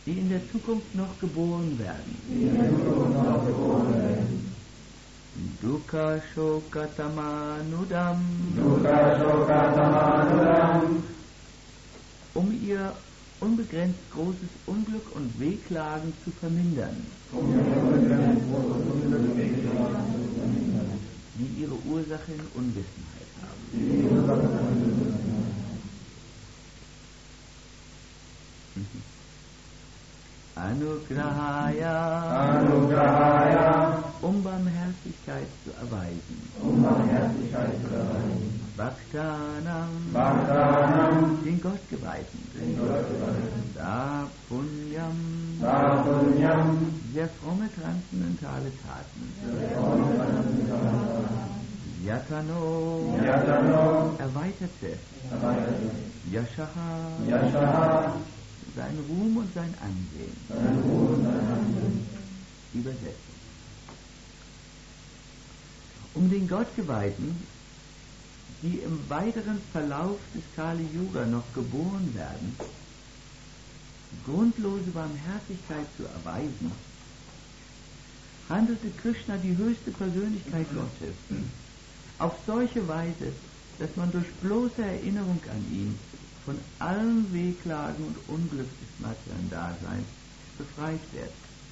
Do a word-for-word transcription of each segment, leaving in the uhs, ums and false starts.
die in der Zukunft noch geboren werden. Dukkha Shokatamanudam, Dukkha Shokatamanudam, um ihr unbegrenzt großes Unglück und Wehklagen zu vermindern, um ihr unbegrenzt großes Unglück und Wehklagen zu vermindern, die ihre Ursache in Unwissenheit haben. die ihre Ursache in Unwissenheit haben. Anugrahaya, Anugrahaya, um Barmherzigkeit zu erweisen. um Barmherzigkeit zu erweisen. Bhaktanam, Bhaktanam, den Gottgeweihten. den Gottgeweihten. Sapunyam, Sapunyam, sehr fromme transzendentale Taten. Yatano, Yatano, erweiterte. erweiterte. Yashaha, Yashaha, sein Ruhm und sein Ansehen. sein Ruhm und sein Ansehen. Übersetzung. Um den Gottgeweihten, die im weiteren Verlauf des Kali Yuga noch geboren werden, grundlose Barmherzigkeit zu erweisen, handelte Krishna, die höchste Persönlichkeit Gottes, auf solche Weise, dass man durch bloße Erinnerung an ihn von allen Wehklagen und Unglück des materiellen Daseins befreit wird.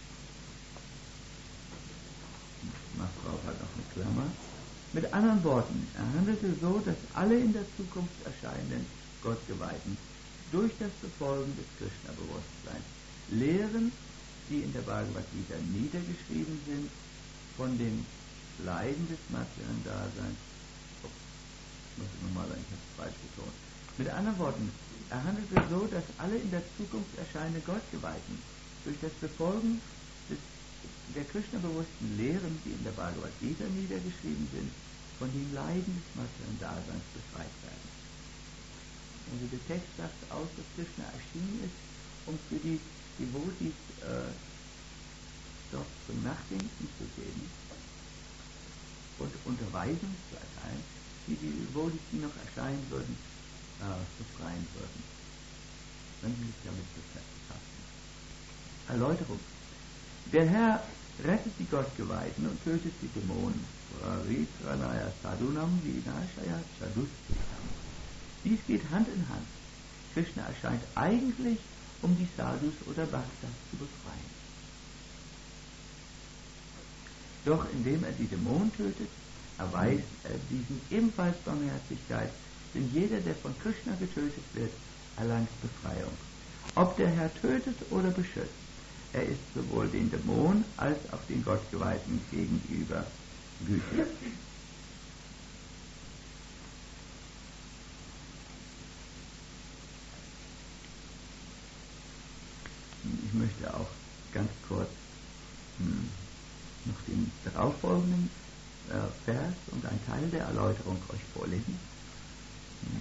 Macht Frau halt noch eine Klammer. Mit anderen Worten, er handelte so, dass alle in der Zukunft erscheinenden Gottgeweihten durch das Befolgen des Krishna-Bewusstseins Lehren, die in der Bhagavad Gita niedergeschrieben sind, von den Leiden des materiellen Daseins. Oh, ich muss nochmal ein falsch betonen. Mit anderen Worten, er handelte so, dass alle in der Zukunft erscheinenden Gottgeweihten durch das Befolgen des, der Krishna-bewussten Lehren, die in der Bhagavad Gita niedergeschrieben sind, von den Leiden des materiellen Daseins befreit werden. Also der Text sagt aus, dass Krishna erschienen ist, um für die Devotis äh, dort zum Nachdenken zu geben und Unterweisung zu erteilen, die die Devotis, die noch erscheinen würden, äh, befreien würden, wenn sie sich damit befassen. Erläuterung. Der Herr rettet die Gottgeweihten und tötet die Dämonen. Dies geht Hand in Hand. Krishna erscheint eigentlich, um die Sadhus oder Bhaktas zu befreien. Doch indem er die Dämonen tötet, erweist er diesen ebenfalls Barmherzigkeit, denn jeder, der von Krishna getötet wird, erlangt Befreiung. Ob der Herr tötet oder beschützt, er ist sowohl den Dämonen als auch den Gottgeweihten gegenüber gütig. Ich möchte auch ganz kurz hm, noch den darauffolgenden äh, Vers und einen Teil der Erläuterung euch vorlesen. Hm.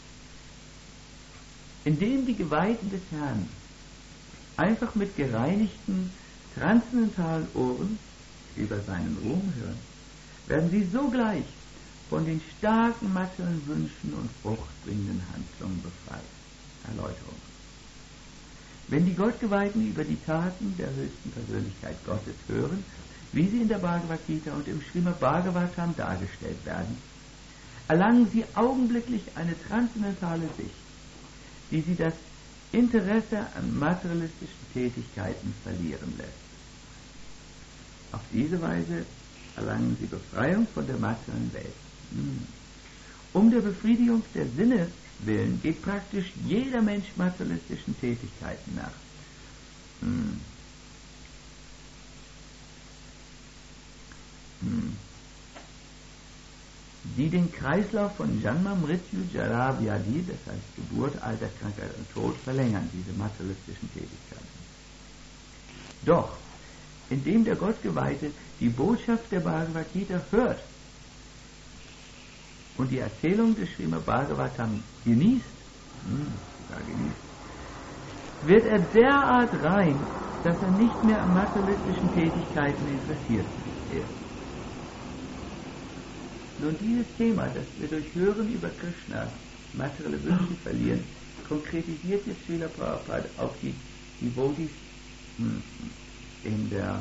Indem die Geweihten des Herrn einfach mit gereinigten, transzendentalen Ohren über seinen Ruhm hören, werden sie sogleich von den starken materiellen Wünschen und fruchtbringenden Handlungen befreit. Erläuterung. Wenn die Gottgeweihten über die Taten der höchsten Persönlichkeit Gottes hören, wie sie in der Bhagavad Gita und im Srimad Bhagavatam dargestellt werden, erlangen sie augenblicklich eine transzendentale Sicht, die sie das Interesse an materialistischen Tätigkeiten verlieren lässt. Auf diese Weise erlangen sie Befreiung von der materiellen Welt. Um der Befriedigung der Sinne willen geht praktisch jeder Mensch materialistischen Tätigkeiten nach. Hm. Hm. Die den Kreislauf von Janma, Mrityu, Jara, Vyadhi, das heißt Geburt, Alter, Krankheit und Tod, verlängern, diese materialistischen Tätigkeiten. Doch, indem der Gottgeweihte die Botschaft der Bhagavad Gita hört und die Erzählung des Srimad Bhagavatam genießt, hm, sogar genießt, wird er derart rein, dass er nicht mehr an materialistischen Tätigkeiten interessiert ist. Nun, dieses Thema, das wir durch Hören über Krishna materielle Wünsche verlieren, konkretisiert jetzt Srila Prabhupada auf die Devotees in der,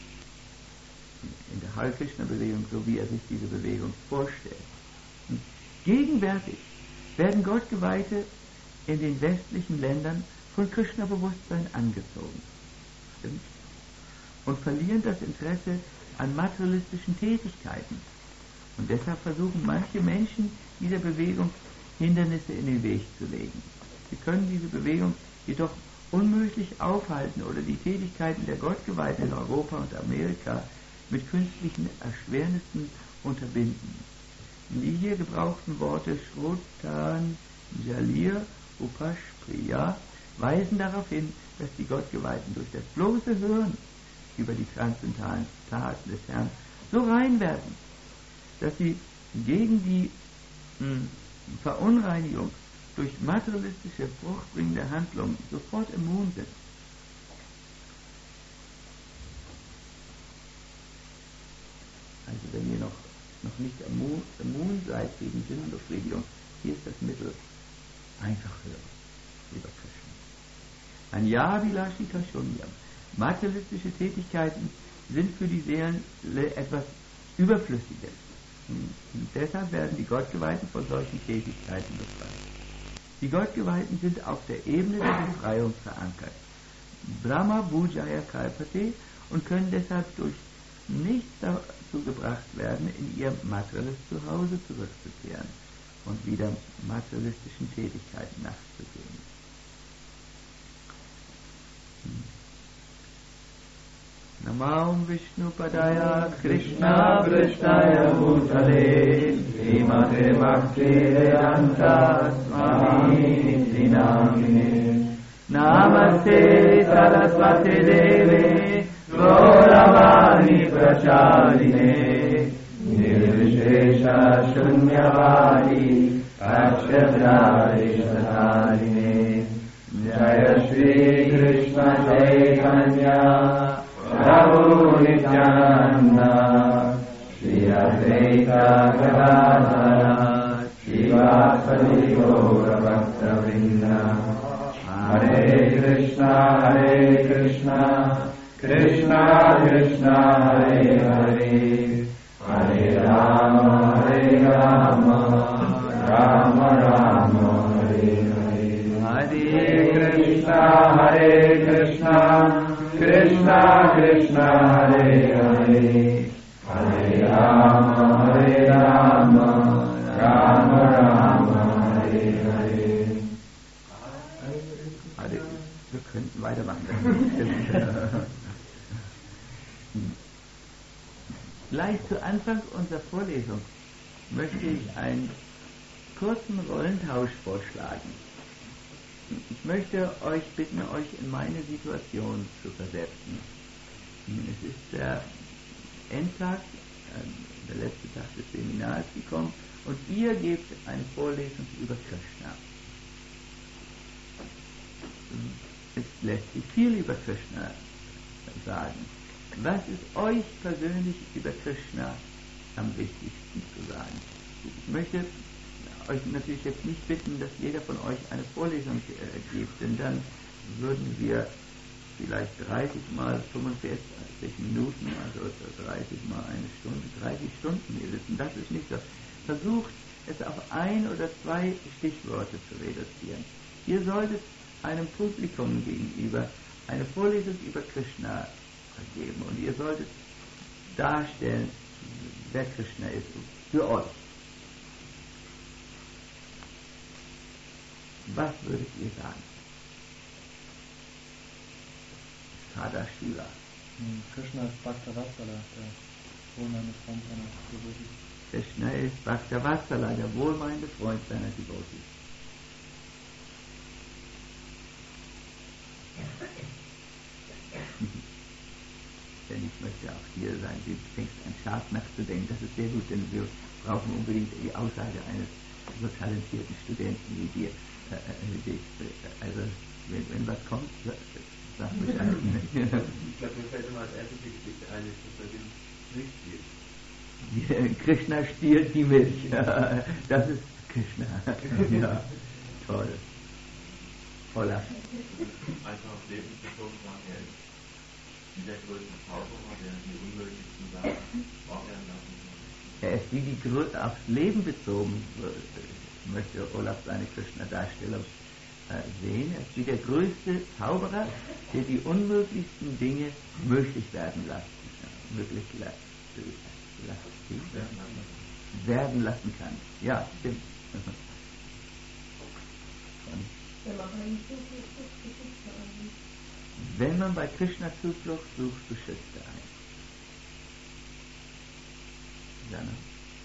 in der Hare Krishna-Bewegung, so wie er sich diese Bewegung vorstellt. Gegenwärtig werden Gottgeweihte in den westlichen Ländern von Krishna-Bewusstsein angezogen. Stimmt? Und verlieren das Interesse an materialistischen Tätigkeiten. Und deshalb versuchen manche Menschen dieser Bewegung Hindernisse in den Weg zu legen. Sie können diese Bewegung jedoch unmöglich aufhalten oder die Tätigkeiten der Gottgeweihten in Europa und Amerika mit künstlichen Erschwernissen unterbinden. Die hier gebrauchten Worte Shrotan, Jalir, Upashpriya weisen darauf hin, dass die Gottgeweihten durch das bloße Hören über die transzendentalen Taten des Herrn so rein werden, dass sie gegen die mh, Verunreinigung durch materialistische, fruchtbringende Handlungen sofort immun sind. Also wenn ihr noch, noch nicht immun, immun seid gegen Sinnbefriedigung, hier ist das Mittel, einfach hören, lieber Krishna. Anyavilashita Shunyam. Materialistische Tätigkeiten sind für die Seele etwas Überflüssiges. Und deshalb werden die Gottgeweihten von solchen Tätigkeiten befreit. Die Gottgeweihten sind auf der Ebene der Befreiung verankert. Brahma Bhujaya Kalpate und können deshalb durch nichts dazu gebracht werden, in ihr materielles Zuhause zurückzukehren und wieder materialistischen Tätigkeiten nachzugehen. Namam Vishnu Padaya Krishna Krishnaya Bhutale Srimate Bhakti Vedanta Swami Nityanamine Namaste Saraswati Deve Gauravani Pracharine Nirvishesha Shunyavadi Akshadari Satarine Jaya Shri Krishna Chaitanya Prabhu Nityananda Shri Advaita Gadadhara Shivasadi Gaura Bhakta Vrinda Hare Krishna Hare Krishna Krishna Krishna Hare Hare Hare Rama Hare Rama Rama Rama Hare Hare Hare Krishna Hare Krishna Krishna Krishna Hare Hare Hare Rama Hare Rama Rama Rama Hare Hare. Wir könnten weitermachen. Gleich zu Anfang unserer Vorlesung möchte ich einen kurzen Rollentausch vorschlagen. Ich möchte euch bitten, euch in meine Situation zu versetzen. Es ist der Endtag, der letzte Tag des Seminars gekommen und ihr gebt eine Vorlesung über Krishna. Es lässt sich viel über Krishna sagen. Was ist euch persönlich über Krishna am wichtigsten zu sagen? Ich möchte euch natürlich jetzt nicht bitten, dass jeder von euch eine Vorlesung äh, gibt, denn dann würden wir vielleicht dreißig mal fünfundvierzig Minuten, also dreißig mal eine Stunde, dreißig Stunden hier sitzen. Das ist nicht so. Versucht es auf ein oder zwei Stichworte zu reduzieren. Ihr solltet einem Publikum gegenüber eine Vorlesung über Krishna geben und ihr solltet darstellen, wer Krishna ist für euch. Was würdet ihr sagen? Sada Shiva. Krishna ist Bhaktavatsala, der wohlmeinende Freund seiner Devotees. Krishna ist Bhaktavatsala, der wohlmeinende Freund seiner Devotees. Denn ich möchte auch hier sein, du fängst an scharf nachzudenken, das ist sehr gut, denn wir brauchen unbedingt die Aussage eines so talentierten Studenten wie dir. Also, wenn, wenn was kommt, sag Bescheid. Ich glaube, mir fällt immer als erstes die Geschichte ein, dass er den Milch stiehlt. Krishna stiehlt die Milch. Das ist Krishna. Ja, toll. Olaf. Einfach auf lebensbezogen sagen, er ist wie der größte Zauberer, der die unmöglichsten Sachen wahr werden lassen kann. Er ist wie die Grö- aufs Leben bezogen, äh, möchte Olaf seine Krishna-Darstellung äh, sehen. Er ist wie der größte Zauberer, der die unmöglichsten Dinge möglich werden lassen, ja, möglich la- la- la- werden lassen kann. Ja, stimmt. Wenn man bei Krishna Zuflucht sucht, beschützt er einen. Jana?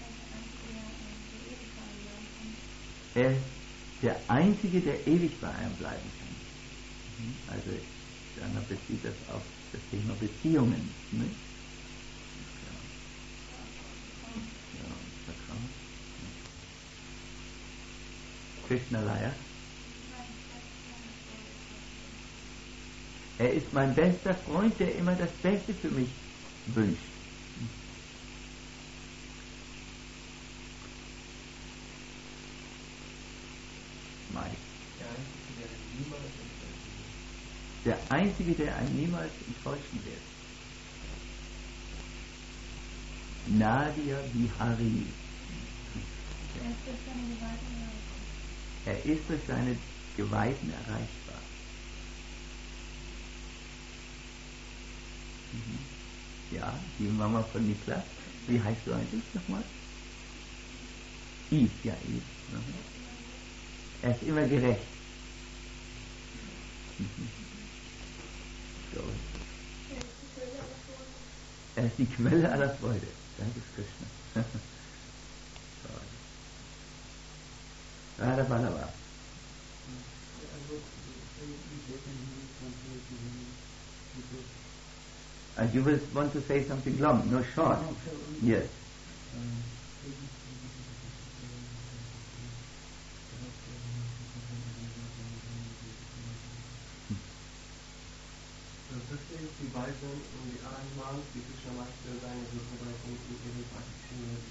Er ist der Einzige, der ewig bei einem bleiben kann. Also, Jana bezieht das auf das Thema Beziehungen. Ne? Ja. Ja, Vertrauen. Ja. Krishna Laya. Er ist mein bester Freund, der immer das Beste für mich wünscht. Mike. Der Einzige, der einen niemals enttäuschen wird. Nadia Bihari. Er ist durch seine Geweihten erreichbar. Mhm. Ja, die Mama von Niklas. Wie heißt du eigentlich nochmal? Yves, ja, Yves. Mhm. Er ist immer gerecht. Mhm. So. Er ist die Quelle aller Freude. Danke, Krishna. Radha Ballava. And you will want to say something long, no short. Yes. Das ist die Weise und die Arrangement, die Krishna macht für seine Verbreitung in ihren praktischen Leben.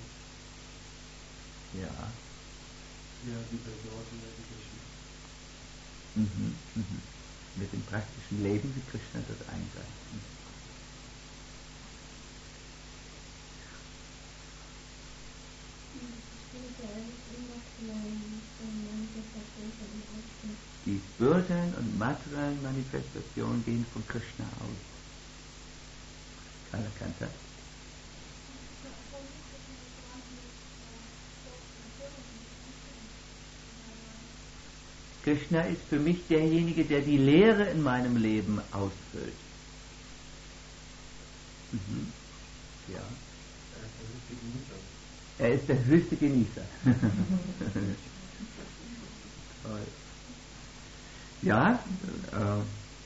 Ja. Ja, die Bedeutung der Krishna. Mhm, mhm. Mit dem praktischen Leben, wie Krishna das eingreift. Mhm. Die spirituellen und materiellen Manifestationen gehen von Krishna aus. Keiner kennt das. Krishna ist für mich derjenige, der die Lehre in meinem Leben ausfüllt. Mhm. Ja. Er ist der höchste Genießer. Toll. Ja, äh,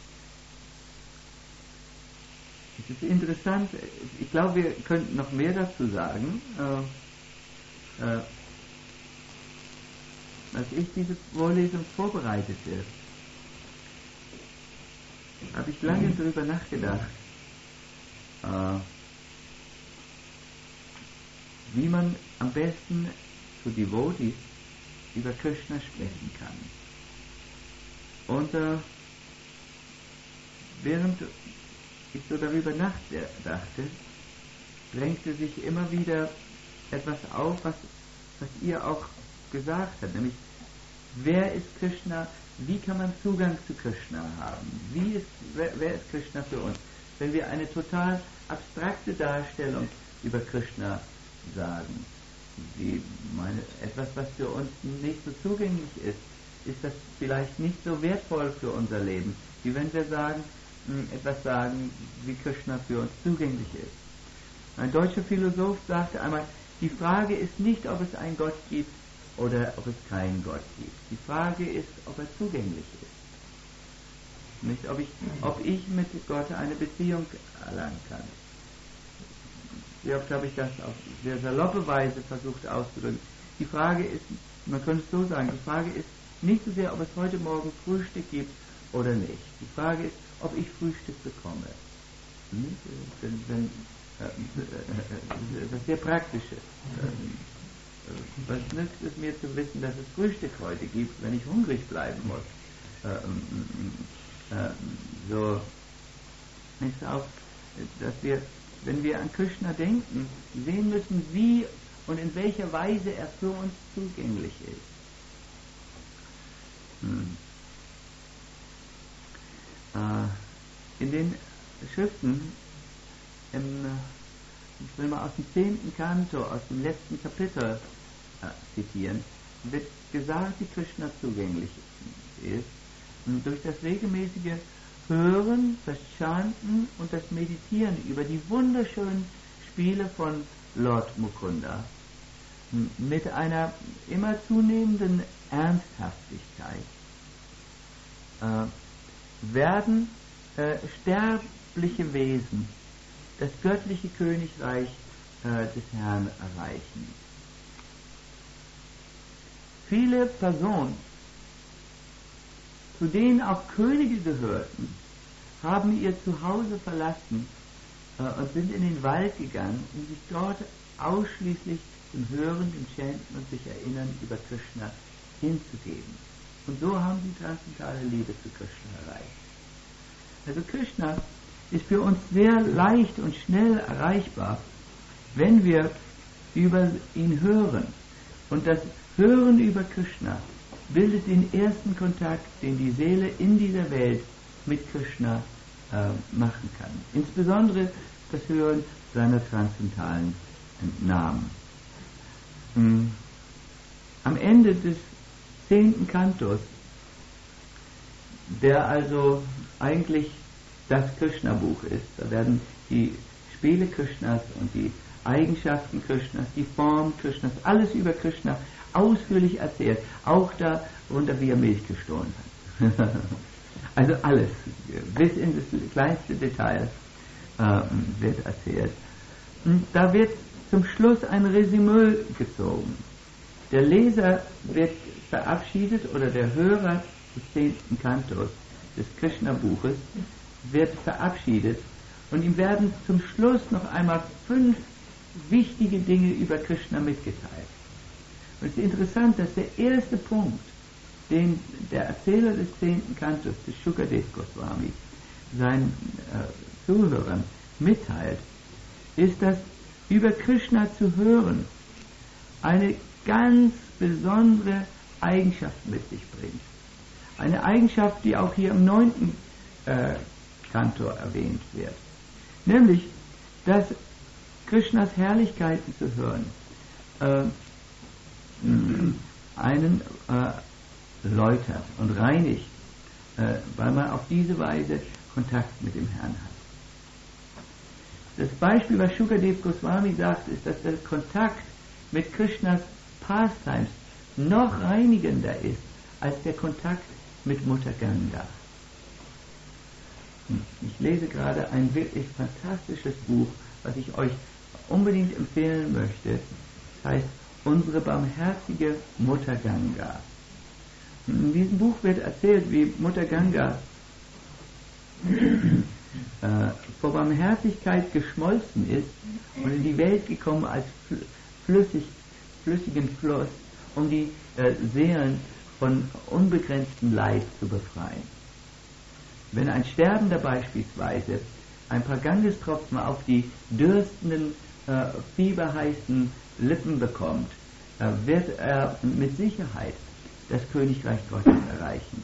es ist interessant. Ich glaube, wir könnten noch mehr dazu sagen. Äh, äh, als ich diese Vorlesung vorbereitete, habe ich lange darüber nachgedacht, äh, wie man am besten zu Devotees über Krishna sprechen kann. Und äh, während ich so darüber nachdachte, drängte sich immer wieder etwas auf, was, was ihr auch gesagt habt, nämlich, wer ist Krishna, wie kann man Zugang zu Krishna haben, wie ist, wer, wer ist Krishna für uns? Wenn wir eine total abstrakte Darstellung über Krishna sagen, wie meine, etwas, was für uns nicht so zugänglich ist, ist das vielleicht nicht so wertvoll für unser Leben, wie wenn wir sagen, etwas sagen, wie Krishna für uns zugänglich ist. Ein deutscher Philosoph sagte einmal, die Frage ist nicht, ob es einen Gott gibt oder ob es keinen Gott gibt. Die Frage ist, ob er zugänglich ist. Nicht, ob ich, ob ich mit Gott eine Beziehung erlangen kann. Wie oft habe ich das auf sehr saloppe Weise versucht auszudrücken. Die Frage ist, man könnte es so sagen, die Frage ist nicht so sehr, ob es heute Morgen Frühstück gibt oder nicht. Die Frage ist, ob ich Frühstück bekomme. Hm? Wenn, wenn, äh, äh, das ist sehr praktische. Äh, was nützt es mir zu wissen, dass es Frühstück heute gibt, wenn ich hungrig bleiben muss? äh, äh, so ist auch, dass wir, wenn wir an Krishna denken, sehen müssen, wie und in welcher Weise er für uns zugänglich ist. Hm. Äh, in den Schriften, im, ich will mal aus dem zehnten Kanto, aus dem letzten Kapitel äh, zitieren, wird gesagt, wie Krishna zugänglich ist. Und durch das regelmäßige Hören, das Chanten und das Meditieren über die wunderschönen Spiele von Lord Mukunda mit einer immer zunehmenden Ernsthaftigkeit äh, werden äh, sterbliche Wesen das göttliche Königreich äh, des Herrn erreichen. Viele Personen, zu denen auch Könige gehörten, haben ihr Zuhause verlassen äh, und sind in den Wald gegangen, um sich dort ausschließlich dem Hören, dem Chanten und sich Erinnern über Krishna hinzugeben. Und so haben sie transzendentale Liebe zu Krishna erreicht. Also Krishna ist für uns sehr leicht und schnell erreichbar, wenn wir über ihn hören. Und das Hören über Krishna bildet den ersten Kontakt, den die Seele in dieser Welt mit Krishna äh, machen kann. Insbesondere das Hören seiner transzendentalen Namen. Mhm. Am Ende des zehnten Kantos, der also eigentlich das Krishna-Buch ist, da werden die Spiele Krishnas und die Eigenschaften Krishnas, die Form Krishnas, alles über Krishna ausführlich erzählt, auch darunter, wie er Milch gestohlen hat. Also alles, bis in das kleinste Detail äh, wird erzählt. Und da wird zum Schluss ein Resümee gezogen. Der Leser wird verabschiedet, oder der Hörer des zehnten Kantos des Krishna-Buches wird verabschiedet, und ihm werden zum Schluss noch einmal fünf wichtige Dinge über Krishna mitgeteilt. Und es ist interessant, dass der erste Punkt, den der Erzähler des zehnten Kantos, des Shukadev Goswami, seinen äh, Zuhörern mitteilt, ist, dass über Krishna zu hören eine ganz besondere Eigenschaft mit sich bringt. Eine Eigenschaft, die auch hier im neunten äh, Kanto erwähnt wird. Nämlich, dass Krishnas Herrlichkeiten zu hören äh, einen äh, läutert und reinigt, äh, weil man auf diese Weise Kontakt mit dem Herrn hat. Das Beispiel, was Shukadev Goswami sagt, ist, dass der Kontakt mit Krishnas Pastimes noch reinigender ist als der Kontakt mit Mutter Ganga. Ich lese gerade ein wirklich fantastisches Buch, was ich euch unbedingt empfehlen möchte. Das heißt Unsere barmherzige Mutter Ganga. In diesem Buch wird erzählt, wie Mutter Ganga äh, vor Barmherzigkeit geschmolzen ist und in die Welt gekommen als flüssig, flüssigen Fluss, um die äh, Seelen von unbegrenztem Leid zu befreien. Wenn ein Sterbender beispielsweise ein paar Gangestropfen auf die dürstenden, äh, fieberheißen Lippen bekommt, äh, wird er mit Sicherheit das Königreich Gottes erreichen.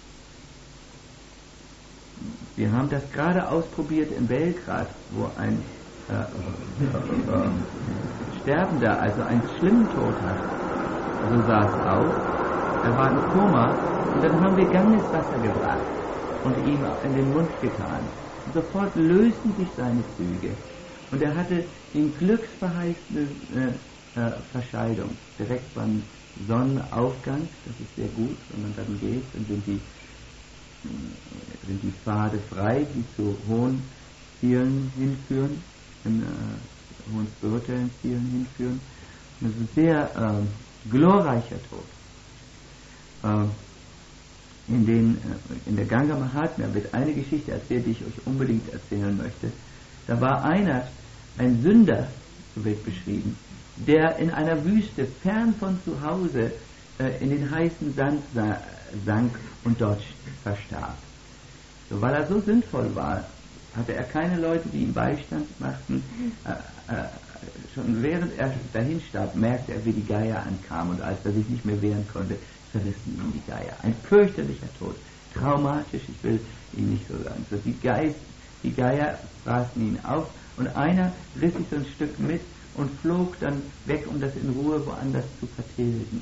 Wir haben das gerade ausprobiert in Belgrad, wo ein äh, äh, äh, Sterbender, also einen schlimmen Tod hat. So sah es aus. Er war im Koma und dann haben wir Gangeswasser gebracht und ihm in den Mund getan. Und sofort lösten sich seine Züge und er hatte den glücksverheißende äh, äh, Verscheidung direkt beim Sonnenaufgang. Das ist sehr gut, wenn man dann geht, dann sind die, äh, sind die Pfade frei, die zu hohen Zielen hinführen, in, äh, hohen spirituellen Zielen hinführen. Und das ist ein sehr äh, glorreicher Tod. Äh, In, den, in der Ganga Mahatmya wird eine Geschichte erzählt, die ich euch unbedingt erzählen möchte. Da war einer, ein Sünder, so wird beschrieben, der in einer Wüste fern von zu Hause äh, in den heißen Sand sank und dort verstarb. So, weil er so sinnvoll war, hatte er keine Leute, die ihm Beistand machten. Äh, äh, schon während er dahin starb, merkte er, wie die Geier ankamen, und als er sich nicht mehr wehren konnte, verrissen ihn die Geier. Ein fürchterlicher Tod, traumatisch, ich will ihn nicht so sagen. So, die, Geist, die Geier fraßen ihn auf, und einer riss sich so ein Stück mit und flog dann weg, um das in Ruhe woanders zu vertilgen.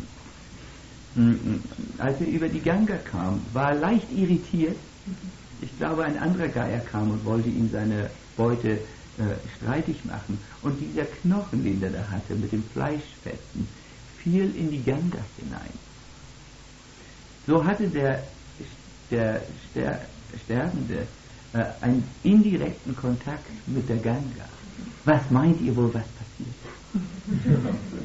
Als er über die Ganga kam, war er leicht irritiert. Ich glaube, ein anderer Geier kam und wollte ihm seine Beute äh, streitig machen. Und dieser Knochen, den er da hatte, mit den Fleischfetzen, fiel in die Ganga hinein. So hatte der, der Ster Sterbende äh, einen indirekten Kontakt mit der Ganga. Was meint ihr wohl, was passiert?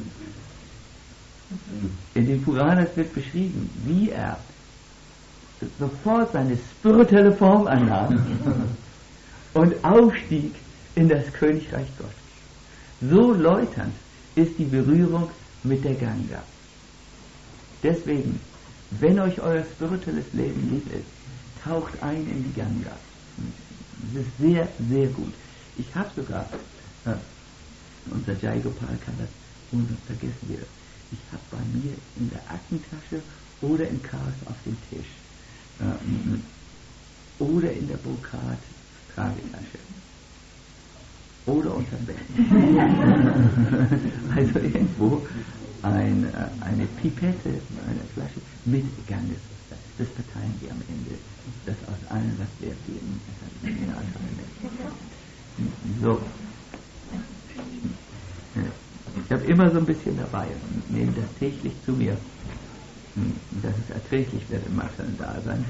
In den Puranas wird beschrieben, wie er sofort seine spirituelle Form annahm und aufstieg in das Königreich Gottes. So läuternd ist die Berührung mit der Ganga. Deswegen, wenn euch euer spirituelles Leben lieb ist, taucht ein in die Ganga. Das ist sehr, sehr gut. Ich habe sogar, äh, unser Jai Gopal kann das unvergessen werden, ich habe bei mir in der Aktentasche oder im Chaos auf dem Tisch äh, oder in der Brokat-Tragetasche oder unterm Bett. Also irgendwo ein, äh, eine Pipette, eine Flasche mit Gangeswasser. Das verteilen wir am Ende. Das aus allen, was wir geben. So. Ich habe immer so ein bisschen dabei und nehme das täglich zu mir, dass es erträglich wird im Materiellen-Dasein.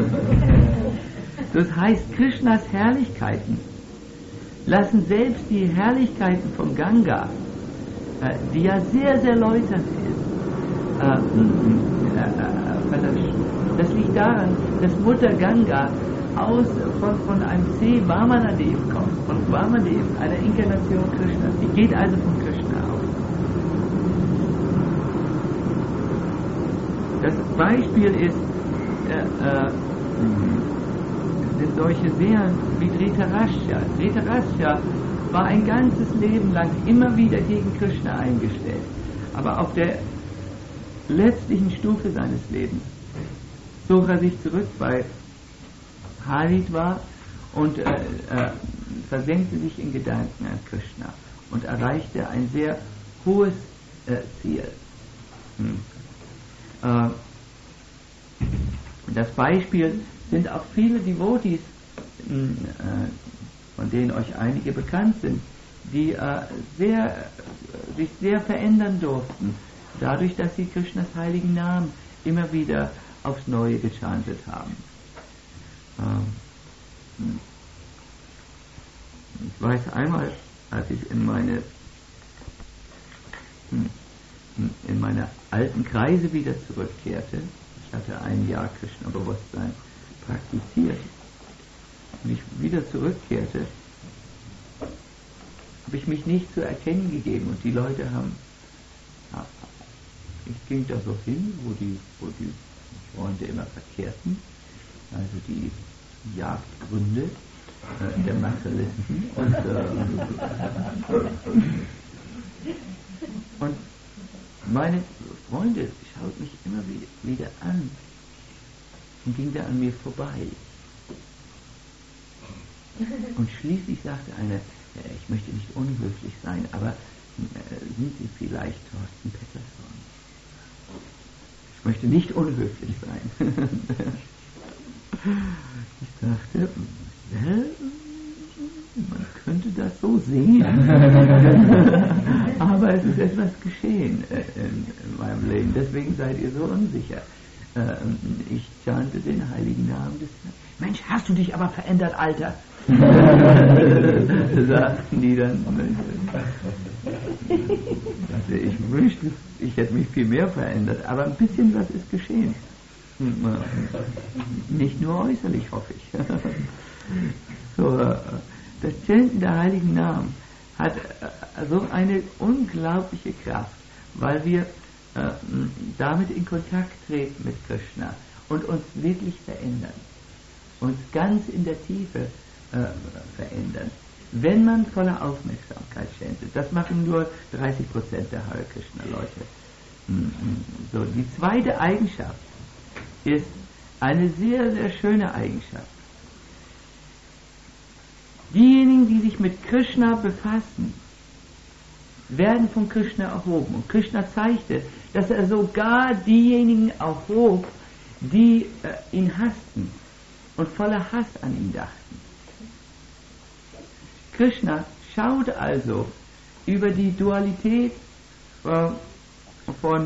Das heißt, Krishnas Herrlichkeiten lassen selbst die Herrlichkeiten von Ganga, äh, die ja sehr, sehr läuternd ist, äh, äh, verlöschen. Das liegt daran, dass Mutter Ganga aus, von, von einem See Vamanadev kommt, von Vamadev, einer Inkarnation Krishnas. Die geht also von Krishna aus. Das Beispiel ist, äh, äh, sind solche Seelen wie Dhritarashtra. Dhritarashtra war ein ganzes Leben lang immer wieder gegen Krishna eingestellt. Aber auf der letztlichen Stufe seines Lebens zog er sich zurück bei Haridwar und äh, äh, versenkte sich in Gedanken an Krishna und erreichte ein sehr hohes äh, Ziel. Hm. Äh, das Beispiel sind auch viele Devotees, hm, äh, von denen euch einige bekannt sind, die äh, sehr, äh, sich sehr verändern durften, dadurch, dass sie Krishnas heiligen Namen immer wieder aufs Neue gechantet haben. Ich weiß einmal, als ich in meine in meine alten Kreise wieder zurückkehrte, ich hatte ein Jahr Krishna-Bewusstsein praktiziert, und ich wieder zurückkehrte, habe ich mich nicht zu erkennen gegeben, und die Leute haben, ich ging da so hin, wo die, wo die Freunde immer verkehrten, also die Jagdgründe äh, der Materialisten, und, äh, und meine Freunde schauten mich immer wieder an und gingen da an mir vorbei. Und schließlich sagte einer, äh, ich möchte nicht unhöflich sein, aber äh, sind Sie vielleicht Thorsten Pettersson? Ich möchte nicht unhöflich sein. Ich dachte, well, man könnte das so sehen. Aber es ist etwas geschehen äh, in, in meinem Leben. Deswegen seid ihr so unsicher. Äh, ich chante den heiligen Namen des Herrn. Mensch, hast du dich aber verändert, Alter? Sagten die dann. Also ich wünschte, ich hätte mich viel mehr verändert, aber ein bisschen was ist geschehen. Nicht nur äußerlich, hoffe ich. So, das Chanten der heiligen Namen hat so eine unglaubliche Kraft, weil wir äh, damit in Kontakt treten mit Krishna und uns wirklich verändern, uns ganz in der Tiefe äh, verändern, wenn man voller Aufmerksamkeit chantet. Das machen nur dreißig Prozent der Hare Krishna Leute. So, die zweite Eigenschaft ist eine sehr, sehr schöne Eigenschaft. Diejenigen, die sich mit Krishna befassen, werden von Krishna erhoben. Und Krishna zeigte, dass er sogar diejenigen erhob, die äh, ihn hassten und voller Hass an ihn dachten. Krishna schaut also über die Dualität äh, von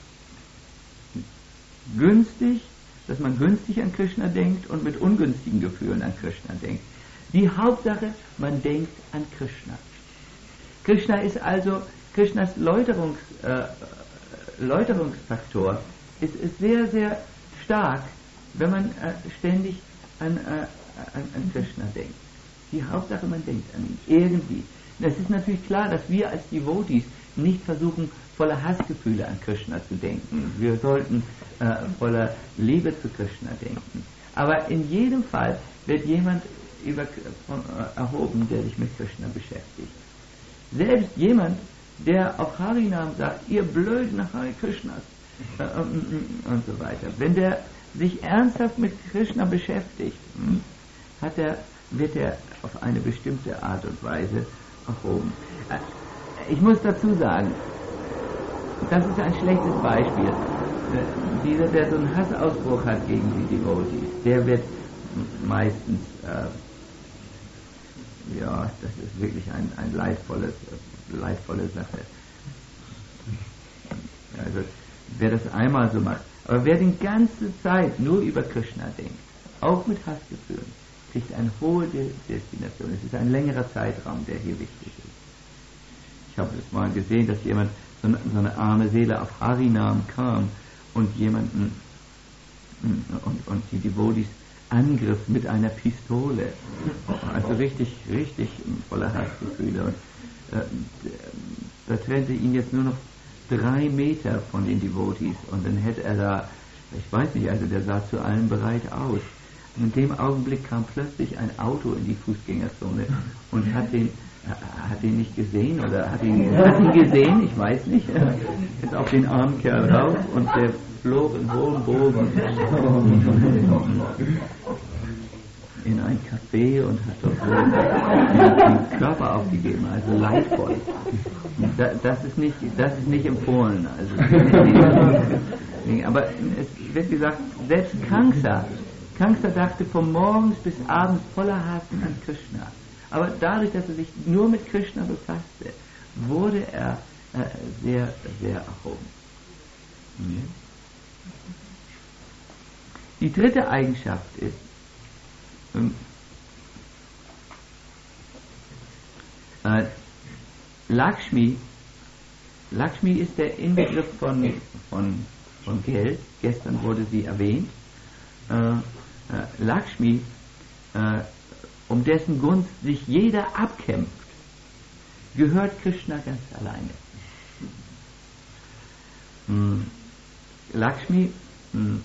günstig, dass man günstig an Krishna denkt und mit ungünstigen Gefühlen an Krishna denkt. Die Hauptsache, man denkt an Krishna. Krishna ist also, Krishnas Läuterungs, äh, Läuterungsfaktor ist, ist sehr, sehr stark, wenn man äh, ständig an, äh, an, an Krishna denkt. Die Hauptsache, man denkt an ihn, irgendwie. Es ist natürlich klar, dass wir als Devotees nicht versuchen, voller Hassgefühle an Krishna zu denken. Wir sollten äh, voller Liebe zu Krishna denken. Aber in jedem Fall wird jemand über, von, äh, erhoben, der sich mit Krishna beschäftigt. Selbst jemand, der auf Harinam sagt, ihr blöden Hare Krishnas äh, äh, und so weiter. Wenn der sich ernsthaft mit Krishna beschäftigt, äh, hat er, wird er auf eine bestimmte Art und Weise erhoben. Äh, ich muss dazu sagen, das ist ein schlechtes Beispiel. Äh, dieser, der so einen Hassausbruch hat gegen die Devotees, der wird meistens äh, ja, das ist wirklich ein, ein leidvolles, leidvolle Sache. Also, wer das einmal so macht. Aber wer die ganze Zeit nur über Krishna denkt, auch mit Hassgefühlen, kriegt eine hohe De- Destination. Es ist ein längerer Zeitraum, der hier wichtig ist. Ich habe das mal gesehen, dass jemand, so eine, so eine arme Seele auf Harinam kam und jemanden, und, und die Devotees angriff mit einer Pistole, also richtig, richtig voller Hassgefühle. Und äh, da trennte ihn jetzt nur noch drei Meter von den Devotees und dann hätte er da, ich weiß nicht, also der sah zu allem bereit aus. Und in dem Augenblick kam plötzlich ein Auto in die Fußgängerzone und hat den, äh, hat den nicht gesehen oder hat ihn, hat ihn gesehen, ich weiß nicht, ist auf den armen Kerl rauf und der flog in hohem Bogen in ein Café und hat dort den Körper aufgegeben, also leidvoll. Das ist nicht, das ist nicht empfohlen. Also, aber es wird gesagt, selbst Kamsa, Kamsa dachte von morgens bis abends voller Hass an Krishna. Aber dadurch, dass er sich nur mit Krishna befasste, wurde er äh, sehr, sehr erhoben. Mhm. Die dritte Eigenschaft ist, ähm, äh, Lakshmi, Lakshmi ist der Inbegriff von, von, von Geld, gestern wurde sie erwähnt. Äh, äh, Lakshmi, äh, um dessen Gunst sich jeder abkämpft, gehört Krishna ganz alleine. Hm. Lakshmi hm,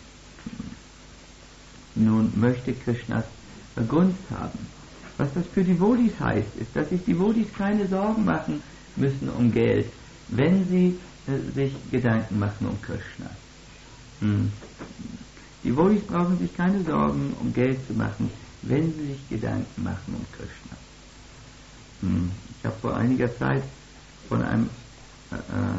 nun möchte Krishnas Gunst haben. Was das für Devotees heißt, ist, dass sich Devotees keine Sorgen machen müssen um Geld, wenn sie äh, sich Gedanken machen um Krishna. Hm. Devotees brauchen sich keine Sorgen um Geld zu machen, wenn sie sich Gedanken machen um Krishna. Hm. Ich habe vor einiger Zeit von einem äh, äh,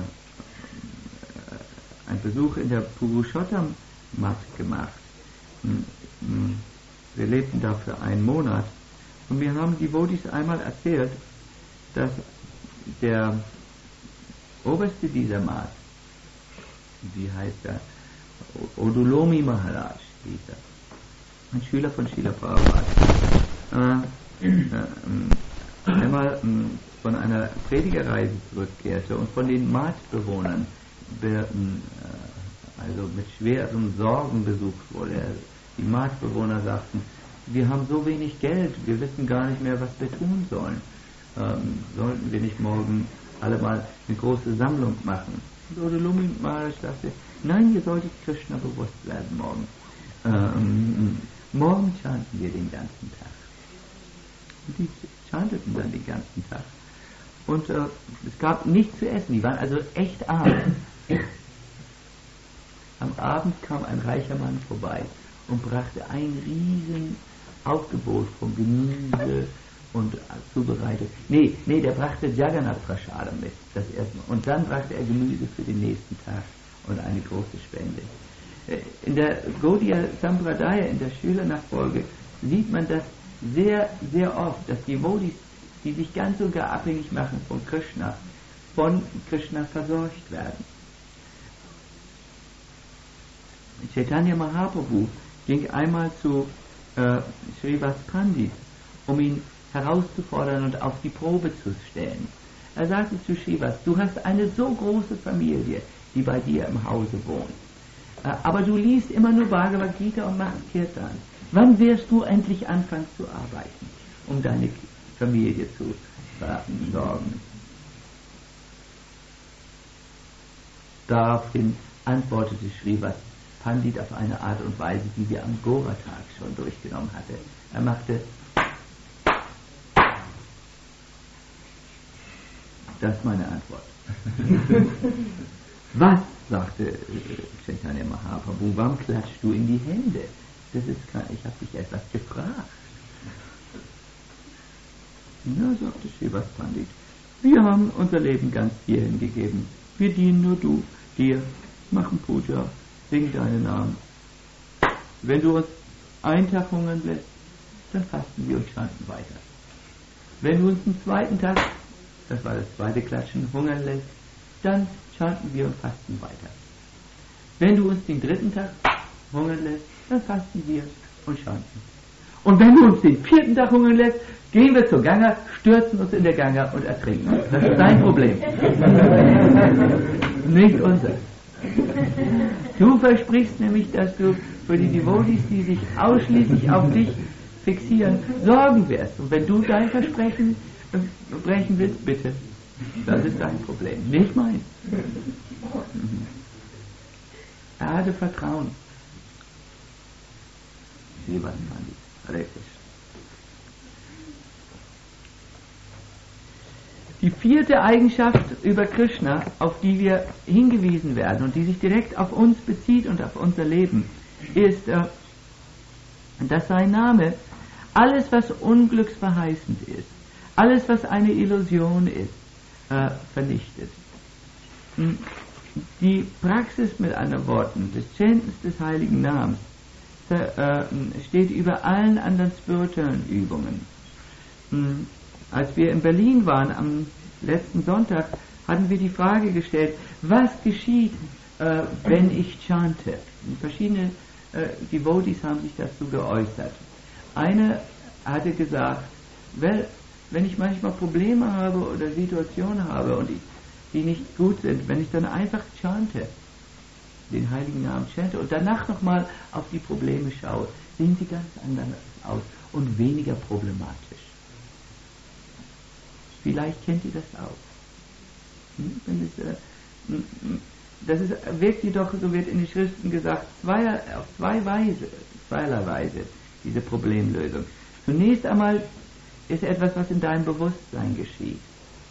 einen Besuch in der Purushottam-Mat gemacht. Hm. Wir lebten da für einen Monat und mir haben die Devotees einmal erzählt, dass der Oberste dieser Mat, wie heißt er, Odulomi Maharaj hieß er, ein Schüler von Srila Prabhupada, äh, äh, einmal äh, von einer Predigerreise zurückkehrte und von den Mat-Bewohnern be, äh, also mit schweren Sorgen besucht wurde. Die Marktbewohner sagten, wir haben so wenig Geld, wir wissen gar nicht mehr, was wir tun sollen. Ähm, sollten wir nicht morgen alle mal eine große Sammlung machen? Dodolumi Maharaj sagte, nein, ihr solltet Krishna bewusst werden morgen. Ähm, morgen chanten wir den ganzen Tag. Und die chanteten dann den ganzen Tag. Und äh, es gab nichts zu essen, die waren also echt arm. Am Abend kam ein reicher Mann vorbei und brachte ein riesen Aufgebot von Gemüse und äh, zubereitet. Nee, nee, der brachte Jagannath Prashadam mit, das erste Mal. Und dann brachte er Gemüse für den nächsten Tag und eine große Spende. Äh, in der Gaudiya Sampradaya, in der Schülernachfolge, sieht man das sehr, sehr oft, dass die Devotis, die sich ganz und gar abhängig machen von Krishna, von Krishna versorgt werden. Chaitanya Mahaprabhu ging einmal zu äh, Srivas Pandit, um ihn herauszufordern und auf die Probe zu stellen. Er sagte zu Srivas, du hast eine so große Familie, die bei dir im Hause wohnt, äh, aber du liest immer nur Bhagavad Gita und machst Kirtan. Wann wirst du endlich anfangen zu arbeiten, um deine Familie zu versorgen? Daraufhin antwortete Srivas Pandit auf eine Art und Weise, die wir am Gora-Tag schon durchgenommen hatte. Er machte, das ist meine Antwort. Was? Sagte Chaitanya Mahaprabhu, warum klatschst du in die Hände? Das ist kein, ich habe dich etwas gefragt. Na, sagte Srivas Pandit, wir haben unser Leben ganz dir hingegeben. Wir dienen nur du, dir, machen Puja, singen deinen Namen. Wenn du uns einen Tag hungern lässt, dann fasten wir und chanten weiter. Wenn du uns einen zweiten Tag, das war das zweite Klatschen, hungern lässt, dann chanten wir und fasten weiter. Wenn du uns den dritten Tag hungern lässt, dann fasten wir und chanten. Und wenn du uns den vierten Tag hungern lässt, gehen wir zur Ganga, stürzen uns in der Ganga und ertrinken. Das ist dein Problem. Nicht unser. Du versprichst nämlich, dass du für die Devotis, die sich ausschließlich auf dich fixieren, sorgen wirst. Und wenn du dein Versprechen brechen willst, bitte. Das ist dein Problem, nicht meins. Er hatte Vertrauen. Hare Krishna. Die vierte Eigenschaft über Krishna, auf die wir hingewiesen werden und die sich direkt auf uns bezieht und auf unser Leben, ist, äh, dass sein Name alles, was unglücksverheißend ist, alles, was eine Illusion ist, äh, vernichtet. Die Praxis, mit anderen Worten, des Chantens des heiligen Namens äh, steht über allen anderen spirituellen Übungen. Als wir in Berlin waren am letzten Sonntag, hatten wir die Frage gestellt, was geschieht, äh, wenn ich chante? Und verschiedene äh, Devotis haben sich dazu geäußert. Eine hatte gesagt, well, wenn ich manchmal Probleme habe oder Situationen habe und ich, die nicht gut sind, wenn ich dann einfach chante, den heiligen Namen chante und danach nochmal auf die Probleme schaue, sehen sie ganz anders aus und weniger problematisch. Vielleicht kennt ihr das auch. Hm? Wenn es, äh, das ist, wirkt jedoch, so wird in den Schriften gesagt, zwei, auf zwei Weise, zweierlei Weise, diese Problemlösung. Zunächst einmal ist etwas, was in deinem Bewusstsein geschieht.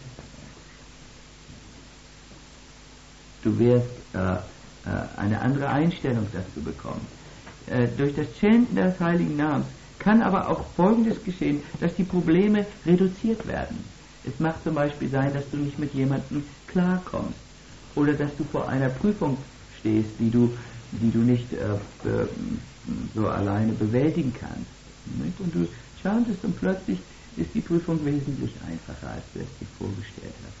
Du wirst äh, äh, eine andere Einstellung dazu bekommen. Äh, durch das Chanten des heiligen Namens kann aber auch Folgendes geschehen, dass die Probleme reduziert werden. Es mag zum Beispiel sein, dass du nicht mit jemandem klarkommst oder dass du vor einer Prüfung stehst, die du, die du nicht äh, be, so alleine bewältigen kannst. Nicht? Und du chantest und plötzlich ist die Prüfung wesentlich einfacher, als du es dir vorgestellt hast.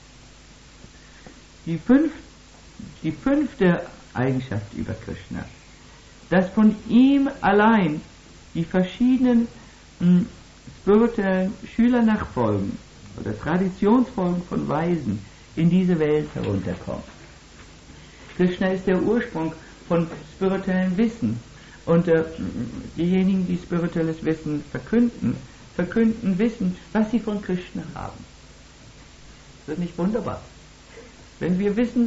Die, fünf, die fünfte Eigenschaft über Krishna, dass von ihm allein die verschiedenen mh, spirituellen Schüler nachfolgen oder Traditionsfolgen von Weisen in diese Welt herunterkommen. Krishna ist der Ursprung von spirituellem Wissen und äh, diejenigen, die spirituelles Wissen verkünden, verkünden Wissen, was sie von Krishna haben. Das ist nicht wunderbar. Wenn wir wissen,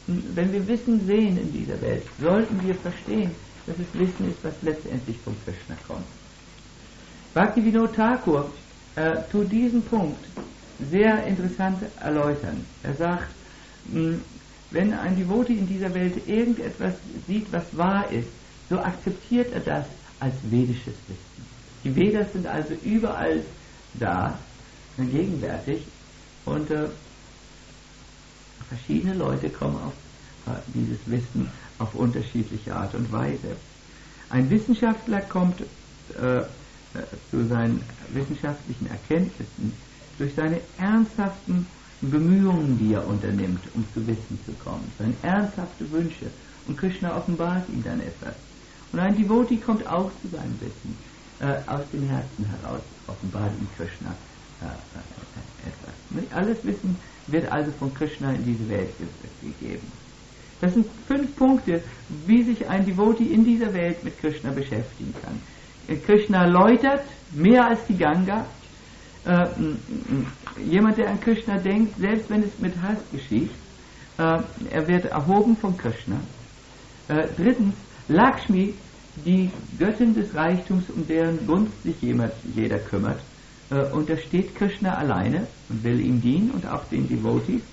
wenn wir Wissen sehen in dieser Welt, sollten wir verstehen, dass es Wissen ist, was letztendlich vom Krishna kommt. Bhaktivinoda Thakur äh, tut diesen Punkt sehr interessant erläutern. Er sagt, mh, wenn ein Devotee in dieser Welt irgendetwas sieht, was wahr ist, so akzeptiert er das als vedisches Wissen. Die Vedas sind also überall da, gegenwärtig, und äh, verschiedene Leute kommen auf äh, dieses Wissen auf unterschiedliche Art und Weise. Ein Wissenschaftler kommt äh, äh, zu seinen wissenschaftlichen Erkenntnissen durch seine ernsthaften Bemühungen, die er unternimmt, um zu Wissen zu kommen, seine ernsthafte Wünsche, und Krishna offenbart ihm dann etwas. Und ein Devotee kommt auch zu seinem Wissen, äh, aus dem Herzen heraus offenbart ihm Krishna äh, äh, etwas. Alles Wissen wird also von Krishna in diese Welt ge- gegeben. Das sind fünf Punkte, wie sich ein Devotee in dieser Welt mit Krishna beschäftigen kann. Krishna läutert mehr als die Ganga. Äh, jemand, der an Krishna denkt, selbst wenn es mit Hass geschieht, äh, er wird erhoben von Krishna. Äh, drittens, Lakshmi, die Göttin des Reichtums, um deren Gunst sich jemand, jeder kümmert, äh, untersteht Krishna alleine und will ihm dienen und auch den Devotees.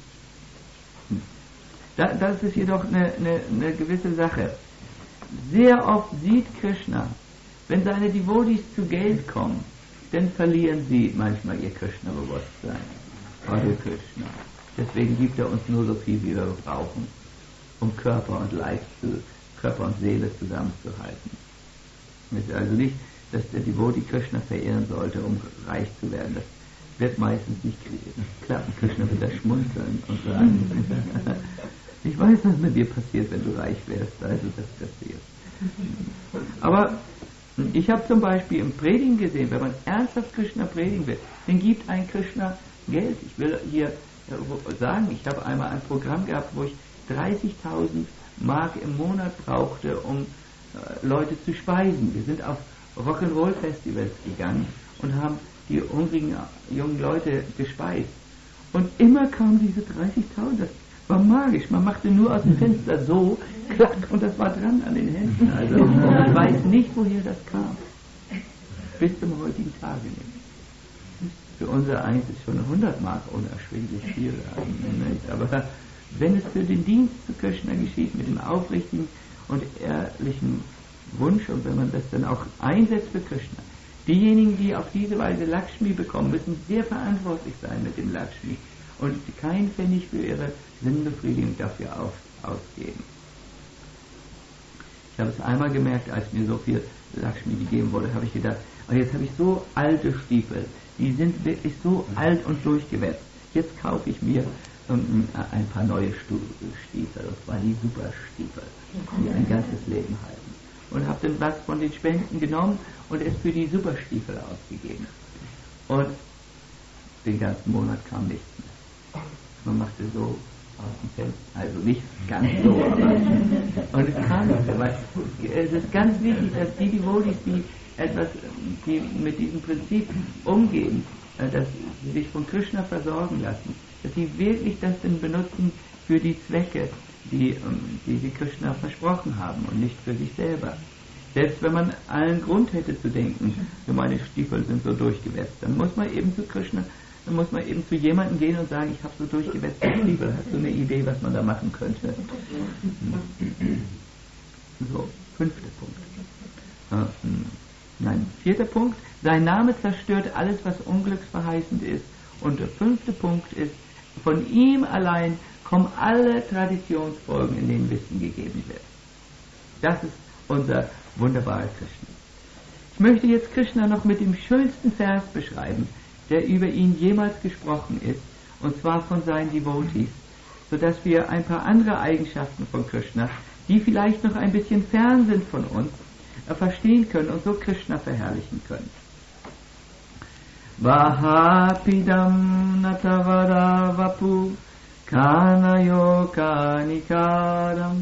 Da, das ist jedoch eine, eine, eine gewisse Sache. Sehr oft sieht Krishna, wenn seine Devotees zu Geld kommen, dann verlieren sie manchmal ihr Krishna-Bewusstsein. Hare Krishna. Deswegen gibt er uns nur so viel, wie wir brauchen, um Körper und Leib zu, Körper und Seele zusammenzuhalten. Es ist also nicht, dass der Devotee Krishna verehren sollte, um reich zu werden. Das wird meistens nicht klappen. Krishna wird da schmunzeln und sagen, ich weiß, was mit dir passiert, wenn du reich wirst. Also das passiert. Aber ich habe zum Beispiel im Predigen gesehen, wenn man ernsthaft Krishna predigen will, dann gibt ein Krishna Geld. Ich will hier sagen, ich habe einmal ein Programm gehabt, wo ich dreißigtausend Mark im Monat brauchte, um äh, Leute zu speisen. Wir sind auf Rock'n'Roll-Festivals gegangen und haben die hungrigen jungen Leute gespeist. Und immer kamen diese dreißigtausend. Das war magisch. Man machte nur aus dem Fenster so, klack, und das war dran an den Händen. Also ich weiß nicht, woher das kam. Bis zum heutigen Tage nicht. Für unser eins ist schon hundert Mark unerschwinglich viel. Aber wenn es für den Dienst zu Krishna geschieht, mit dem aufrichtigen und ehrlichen Wunsch, und wenn man das dann auch einsetzt für Krishna, diejenigen, die auf diese Weise Lakshmi bekommen, müssen sehr verantwortlich sein mit dem Lakshmi und keinen Pfennig für ihre Sinnbefriedigung dafür auf, ausgeben. Ich habe es einmal gemerkt, als mir so viel Lakshmi gegeben wurde, habe ich gedacht, oh, jetzt habe ich so alte Stiefel, die sind wirklich so alt und durchgewetzt. Jetzt kaufe ich mir um, ein paar neue Stiefel, das waren die Superstiefel, die ein ganzes Leben halten. Und habe dann was von den Spenden genommen und es für die Superstiefel ausgegeben. Und den ganzen Monat kam nichts mehr. Man machte so aus dem Fenster, also nicht ganz so, aber und es kam was. Es ist ganz wichtig, dass die Devotees, die etwas, die mit diesem Prinzip umgehen, dass sie sich von Krishna versorgen lassen, dass sie wirklich das dann benutzen für die Zwecke, die, die sie Krishna versprochen haben und nicht für sich selber. Selbst wenn man allen Grund hätte zu denken, meine Stiefel sind so durchgewetzt, dann muss man eben zu Krishna, dann muss man eben zu jemandem gehen und sagen, ich habe so durchgewetzte Stiefel, hast du eine Idee, was man da machen könnte? So, fünfter Punkt. Nein, vierter Punkt, sein Name zerstört alles, was unglücksverheißend ist. Und der fünfte Punkt ist, von ihm allein kommen alle Traditionsfolgen, in denen Wissen gegeben wird. Das ist unser wunderbarer Krishna. Ich möchte jetzt Krishna noch mit dem schönsten Vers beschreiben, der über ihn jemals gesprochen ist, und zwar von seinen Devotees, sodass wir ein paar andere Eigenschaften von Krishna, die vielleicht noch ein bisschen fern sind von uns, verstehen können und so Krishna verherrlichen können. Vahapidam natavara vapu kanayo kanikaram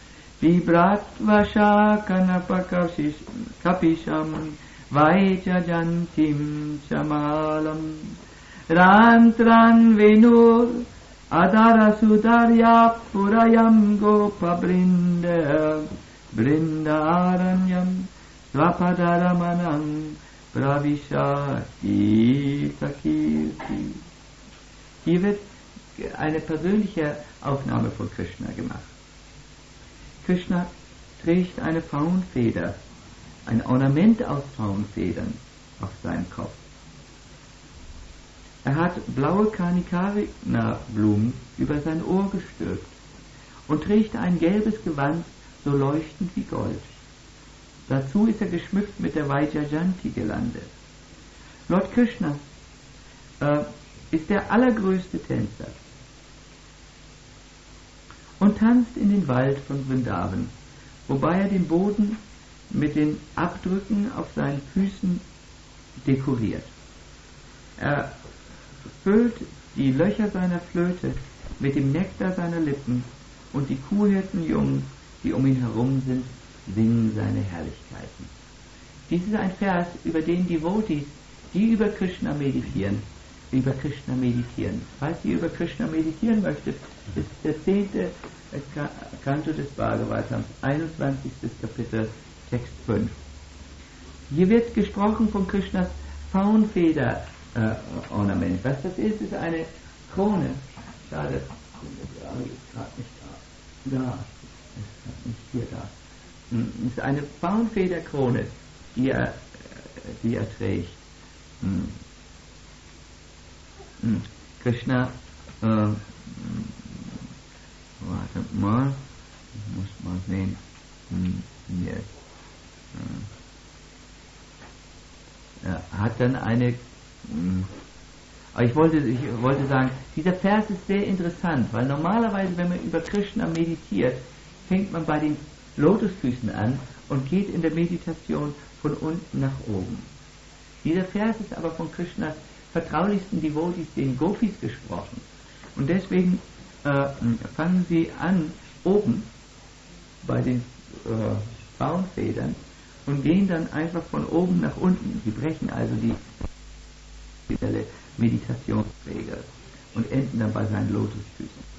vibratva kapisham vaicha jantim chamalam rantran venur Adara Sudarya Purayam Gopa Brinda Brinda Aranyam Svapadaramanam Pravishati Takirti. Hier wird eine persönliche Aufnahme von Krishna gemacht. Krishna trägt eine Pfauenfeder, ein Ornament aus Pfauenfedern auf seinem Kopf. Er hat blaue Karnikarina-Blumen über sein Ohr gestülpt und trägt ein gelbes Gewand, so leuchtend wie Gold. Dazu ist er geschmückt mit der Vaijajanti-Gelande. Lord Krishna äh, ist der allergrößte Tänzer und tanzt in den Wald von Vrindavan, wobei er den Boden mit den Abdrücken auf seinen Füßen dekoriert. Er füllt die Löcher seiner Flöte mit dem Nektar seiner Lippen und die Kuhhirtenjungen, die um ihn herum sind, singen seine Herrlichkeiten. Dies ist ein Vers, über den Devotees, die über Krishna meditieren, über Krishna meditieren. Falls ihr über Krishna meditieren möchtet, ist der zehnte Kanto des Bhagavatams, einundzwanzigstes Kapitel, Text fünf. Hier wird gesprochen von Krishnas Pfauenfeder-Ornament. Was das ist, ist eine Krone. Schade, ist gerade nicht da. Da, ist nicht hier da. Es ist eine Pfauenfederkrone, die er, die er trägt. Krishna, äh, warte mal, ich muss mal sehen, yes. Er hat dann eine, aber ich wollte, ich wollte sagen, dieser Vers ist sehr interessant, weil normalerweise, wenn man über Krishna meditiert, fängt man bei den Lotusfüßen an und geht in der Meditation von unten nach oben. Dieser Vers ist aber von Krishnas vertraulichsten Devotees, den Gopis, gesprochen. Und deswegen äh, fangen sie an oben bei den äh, Pfauenfedern und gehen dann einfach von oben nach unten. Sie brechen also die Meditationsregel und enden dann bei seinen Lotusfüßen.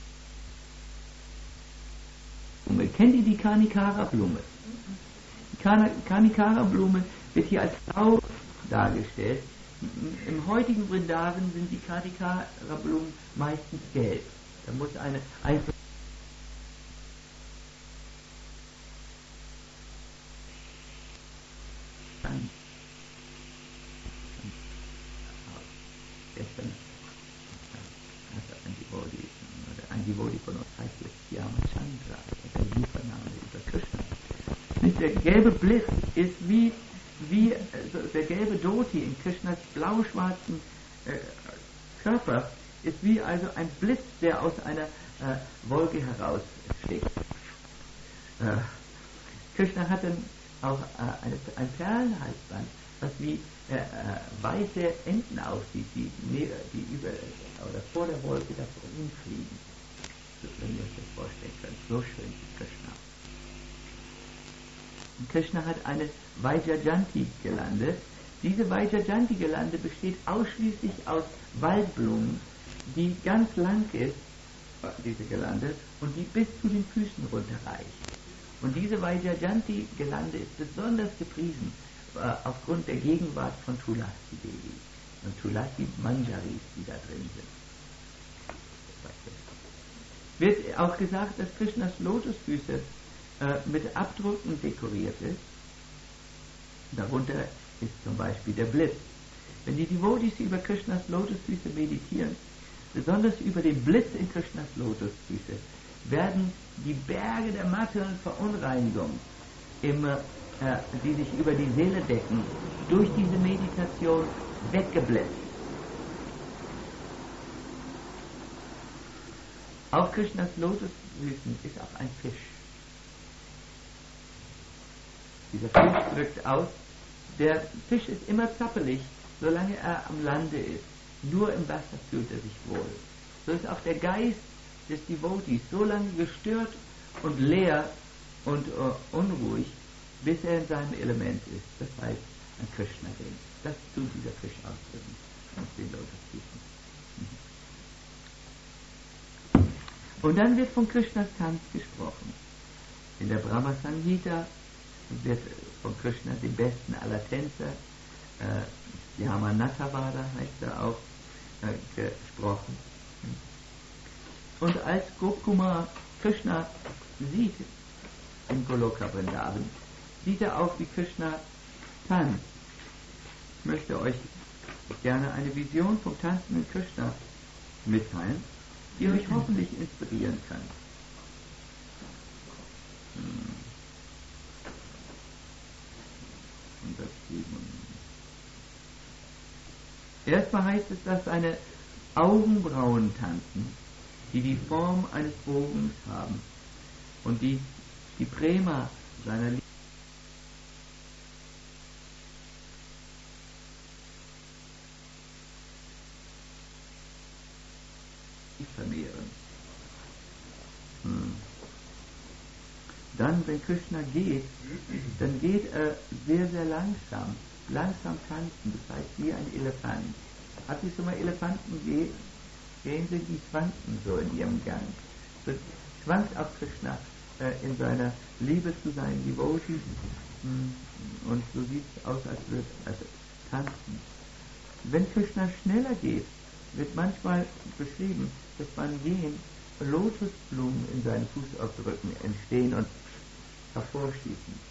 Kennt ihr die Karnikara-Blume? Die Karnikara-Blume wird hier als blau dargestellt. Im heutigen Vrindavan sind die Karnikara-Blumen meistens gelb. Da muss eine einzelne gestern hatte ein Devotee, oder ein Devotee von uns heißt jetzt Yamachandra, der Supername über Krishna. Der gelbe Blitz ist wie, wie der gelbe Dhoti in Krishnas blau-schwarzen äh, Körper, ist wie also ein Blitz, der aus einer äh, Wolke heraussticht. Äh, Krishna hat dann auch äh, eine, ein Perlenhalsband, was wie äh, äh, weiße Enten aussieht, die, die über oder vor der Wolke davon fliegen. So, wenn ihr euch das vorstellen könnt, so schön ist Krishna. Und Krishna hat eine Vaijajanti-Gelande. Diese Vaijajanti-Gelande besteht ausschließlich aus Waldblumen, die ganz lang ist, diese Gelande, und die bis zu den Füßen runterreicht. Und diese Vaijajanti-Gelande ist besonders gepriesen äh, aufgrund der Gegenwart von Tulasi Devi und Tulasi Manjaris, die da drin sind. Wird auch gesagt, dass Krishnas Lotusfüße äh, mit Abdrücken dekoriert ist. Darunter ist zum Beispiel der Blitz. Wenn die Devotees über Krishnas Lotusfüße meditieren, besonders über den Blitz in Krishnas Lotusfüße, werden die Berge der materiellen Verunreinigung, im, äh, die sich über die Seele decken, durch diese Meditation weggeblitzt. Auf Krishnas Lotusfüßen ist auch ein Fisch. Dieser Fisch drückt aus. Der Fisch ist immer zappelig, solange er am Lande ist. Nur im Wasser fühlt er sich wohl. So ist auch der Geist des Devotees so lange gestört und leer und uh, unruhig, bis er in seinem Element ist. Das heißt, an Krishna denkt. Das tut dieser Fisch ausdrücken auf den Lotusfüßen. Und dann wird von Krishnas Tanz gesprochen. In der Brahma Samhita wird von Krishna, dem besten aller Tänzer, äh, die Yamanatavada heißt er auch, äh, gesprochen. Und als Gopkumar Krishna sieht in Goloka Vrindavan, sieht er auch, wie Krishna tanzt. Ich möchte euch gerne eine Vision vom tanzenden Krishna mitteilen, die euch hoffentlich inspirieren kann. Hm. Erstmal heißt es, dass seine Augenbrauen tanzen, die die Form eines Bogens haben und die die Prema seiner Liebe vermehren. Hm. Dann, wenn Krishna geht, dann geht er sehr, sehr langsam. Langsam tanzen, das heißt wie ein Elefant. Habt ihr schon mal Elefanten gesehen? Sehen Sie, die schwanken so in ihrem Gang. So schwankt auch Krishna äh, in seiner Liebe zu seinen Devotees. Und so sieht es aus, als würde er also tanzen. Wenn Krishna schneller geht, wird manchmal beschrieben, dass beim Gehen Lotusblumen in seinen Fußabdrücken entstehen und hervorschießen.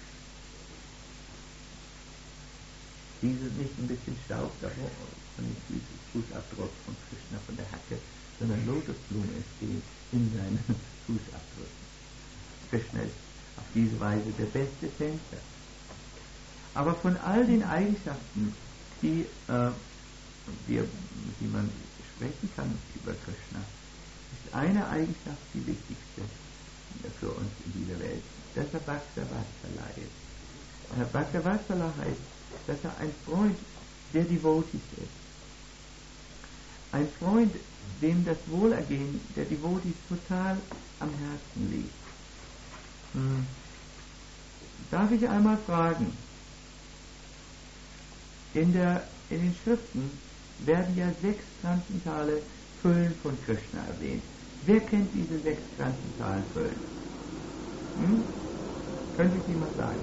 Diese nicht ein bisschen Staub davor von dem Fußabdruck von Krishna von der Hacke, sondern Lotusblumen entstehen in seinen Fußabdrücken. Krishna ist auf diese Weise der beste Tänzer. Aber von all den Eigenschaften, die, äh, die, die man sprechen kann über Krishna, ist eine Eigenschaft die wichtigste für uns in dieser Welt, dass er Bhaktavatsala ist. Äh, Bhaktavatsala heißt, dass er ein Freund der Devotees ist. Ein Freund, dem das Wohlergehen der Devotees total am Herzen liegt. Hm. Darf ich einmal fragen, in, der, in den Schriften werden ja sechs transzendentale Füllen von Krishna erwähnt. Wer kennt diese sechs transzendentalen Füllen? Hm? Könnte ich Ihnen mal sagen?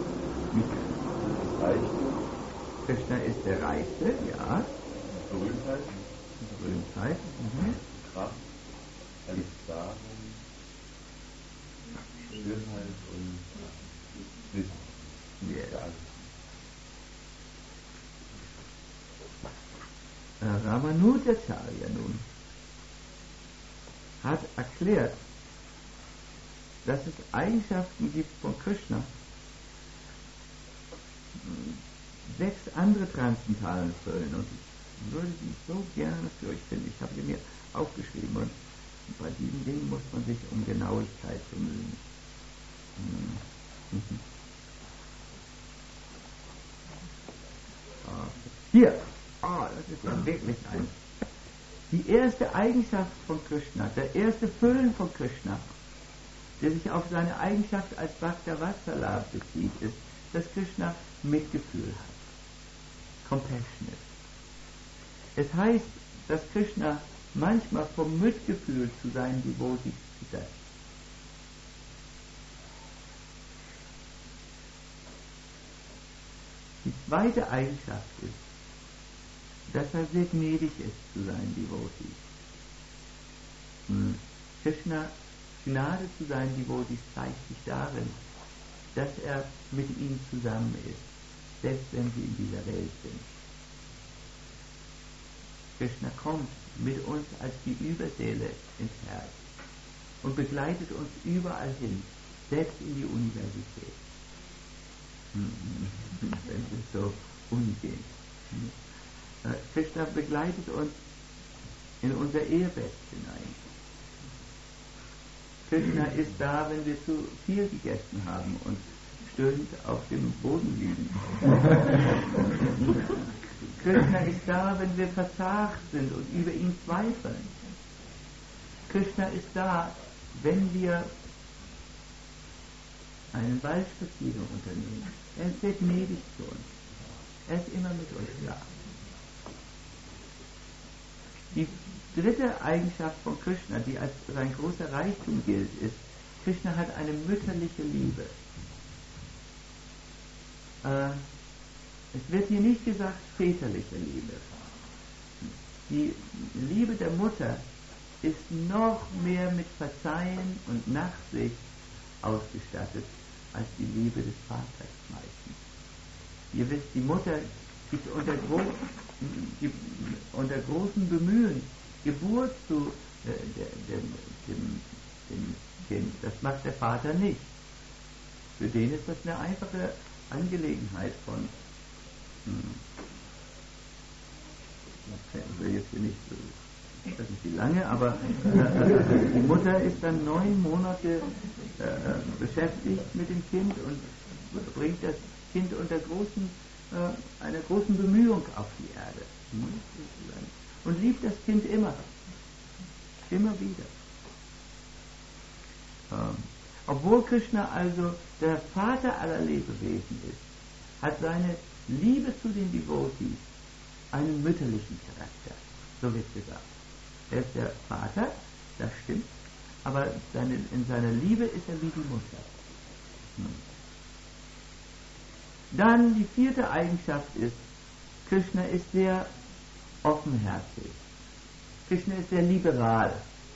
Das Reichste. Krishna ist der Reichste, ja. Berühmtheit. Berühmtheit. Mhm. Kraft. Erfahrung. Schönheit und Wissen. Yeah. Ramanujacharya nun hat erklärt, dass es Eigenschaften gibt von Krishna, sechs andere transzendentalen Füllen, und ich würde sie so gerne für euch finden. Ich habe sie mir aufgeschrieben, und bei diesen Dingen muss man sich um Genauigkeit bemühen. Hier, ah, das ist ja wirklich ein. Die erste Eigenschaft von Krishna, der erste Füllen von Krishna, der sich auf seine Eigenschaft als Bhaktavatsala bezieht, ist, dass Krishna Mitgefühl hat. Compassionate. Es heißt, dass Krishna manchmal vom Mitgefühl zu seinen Devotees zittert. Die zweite Eigenschaft ist, dass er sehr gnädig ist zu seinen Devotees. Hm. Krishna Gnade zu seinen Devotees zeigt sich darin, dass er mit ihnen zusammen ist, selbst wenn sie in dieser Welt sind. Krishna kommt mit uns als die Überseele ins Herz und begleitet uns überall hin, selbst in die Universität. Wenn es so umgeht. Krishna begleitet uns in unser Ehebett hinein. Krishna ist da, wenn wir zu viel gegessen haben und stöhnend auf dem Boden liegen. Krishna ist da, wenn wir verzagt sind und über ihn zweifeln. Krishna ist da, wenn wir einen Waldspaziergang unternehmen. Er ist sehr gnädig zu uns. Er ist immer mit uns da. Die dritte Eigenschaft von Krishna, die als sein großer Reichtum gilt, ist, Krishna hat eine mütterliche Liebe. Äh, es wird hier nicht gesagt väterliche Liebe. Die Liebe der Mutter ist noch mehr mit Verzeihen und Nachsicht ausgestattet als die Liebe des Vaters meistens. Ihr wisst, die Mutter gibt unter, gro gibt unter großem Bemühen Geburt zu äh, dem, dem, dem Kind. Das macht der Vater nicht. Für den ist das eine einfache Angelegenheit von hm, ich will jetzt hier nicht so, ich weiß nicht wie lange, aber äh, die Mutter ist dann neun Monate äh, beschäftigt mit dem Kind und bringt das Kind unter großen, äh, einer großen Bemühung auf die Erde. Und liebt das Kind immer. Immer wieder. Ähm, obwohl Krishna also der Vater aller Lebewesen ist, hat seine Liebe zu den Devotees einen mütterlichen Charakter. So wird gesagt. Er ist der Vater, das stimmt, aber seine, in seiner Liebe ist er wie die Mutter. Hm. Dann die vierte Eigenschaft ist, Krishna ist sehr offenherzig. Krishna ist sehr liberal.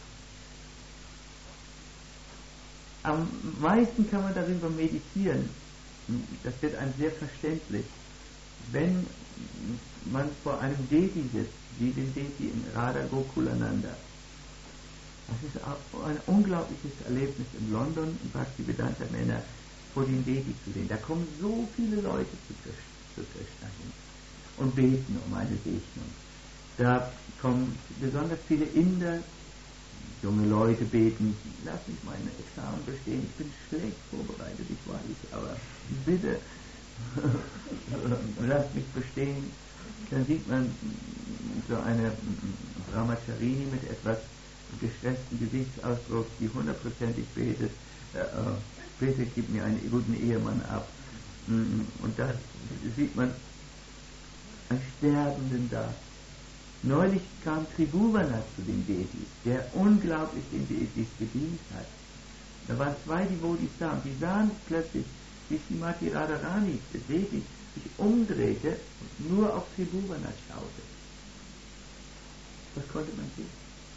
Am meisten kann man darüber meditieren, das wird einem sehr verständlich, wenn man vor einem Deity sitzt, wie den Deity in Radha Gokulananda. Das ist auch ein unglaubliches Erlebnis in London, im Bhaktivedanta Männer, vor dem Deity zu sehen. Da kommen so viele Leute zu Krishna hin und beten um eine Segnung. Da kommen besonders viele Inder, junge Leute beten, lass mich meine Examen bestehen, ich bin schlecht vorbereitet, ich weiß, aber bitte, lass mich bestehen. Dann sieht man so eine Brahmacharini mit etwas gestressten Gesichtsausdruck, die hundertprozentig betet, äh, bitte gib mir einen guten Ehemann ab. Und da sieht man einen Sterbenden da. Neulich kam Tribhuvana zu den Deities, der unglaublich den Deities gedient hat. Da waren zwei Devotees da und die sahen plötzlich, wie Srimati Radharani, der Deity, sich umdrehte und nur auf Tribhuvana schaute. Das konnte man sehen.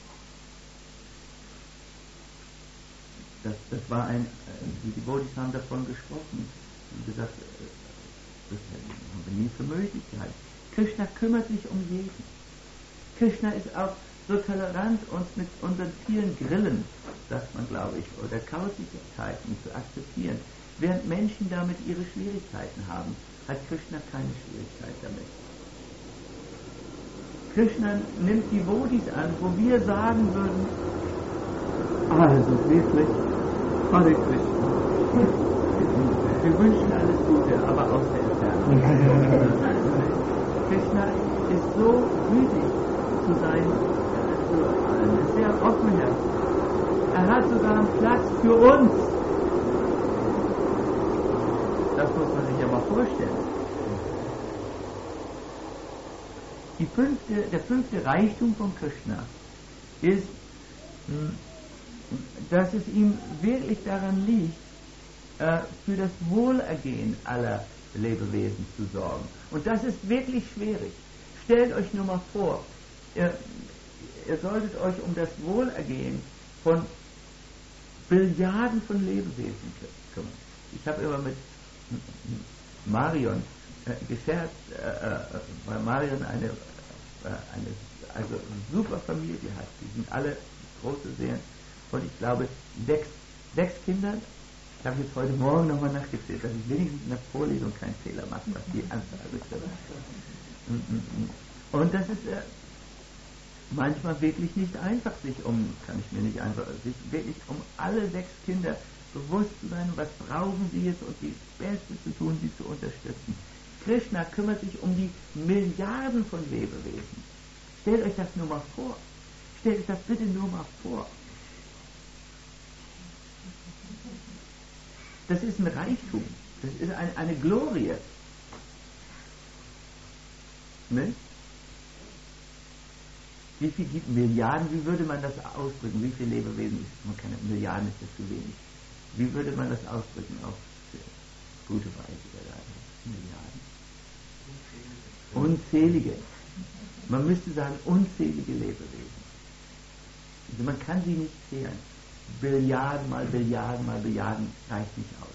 Das, das war ein, die Devotees haben davon gesprochen und gesagt, das haben wir nie für möglich gehalten. Krishna kümmert sich um jeden. Krishna ist auch so tolerant, uns mit unseren vielen Grillen, sagt man glaube ich, oder Kausigkeiten zu akzeptieren. Während Menschen damit ihre Schwierigkeiten haben, hat Krishna keine Schwierigkeit damit. Krishna nimmt die Devotees an, wo wir sagen würden, also wirklich, Hare Krishna. Wir wünschen alles Gute, aber aus der Entfernung. Krishna ist so gütig zu sein, zu allen, ist sehr offenherzig. Er hat sogar einen Platz für uns. Das muss man sich ja mal vorstellen. Die fünfte, der fünfte Reichtum von Krishna ist, dass es ihm wirklich daran liegt, für das Wohlergehen aller Lebewesen zu sorgen. Und das ist wirklich schwierig. Stellt euch nur mal vor, ihr, ihr solltet euch um das Wohlergehen von Billiarden von Lebewesen kümmern. Ich habe immer mit Marion äh, gescherzt, äh, äh, weil Marion eine, äh, eine also super Familie hat. Die sind alle große Seelen. Und ich glaube, sechs, sechs Kinder. Ich habe jetzt heute Morgen nochmal nachgezählt, dass ich wenigstens in der Vorlesung keinen Fehler mache, was die Anzahl betrifft. Und das ist äh, manchmal wirklich nicht einfach, sich um, kann ich mir nicht einfach, sich wirklich um alle sechs Kinder bewusst zu sein, was brauchen sie jetzt und das Beste zu tun, sie zu unterstützen. Krishna kümmert sich um die Milliarden von Lebewesen. Stellt euch das nur mal vor. Stellt euch das bitte nur mal vor. Das ist ein Reichtum. Das ist eine, eine Glorie. Ne? Wie viel gibt Milliarden? Wie würde man das ausdrücken? Wie viele Lebewesen ist? Man kann, Milliarden ist ja zu wenig. Wie würde man das ausdrücken auf gute Weise? Milliarden. Unzählige. Man müsste sagen, unzählige Lebewesen. Also man kann sie nicht zählen. Billiarden mal Billiarden mal Billiarden reicht nicht aus.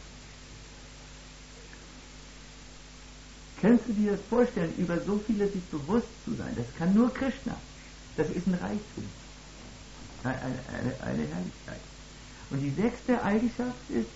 Kannst du dir das vorstellen, über so viele sich bewusst zu sein? Das kann nur Krishna. Das ist ein Reichtum. Eine, eine, eine Herrlichkeit. Und die sechste Eigenschaft ist,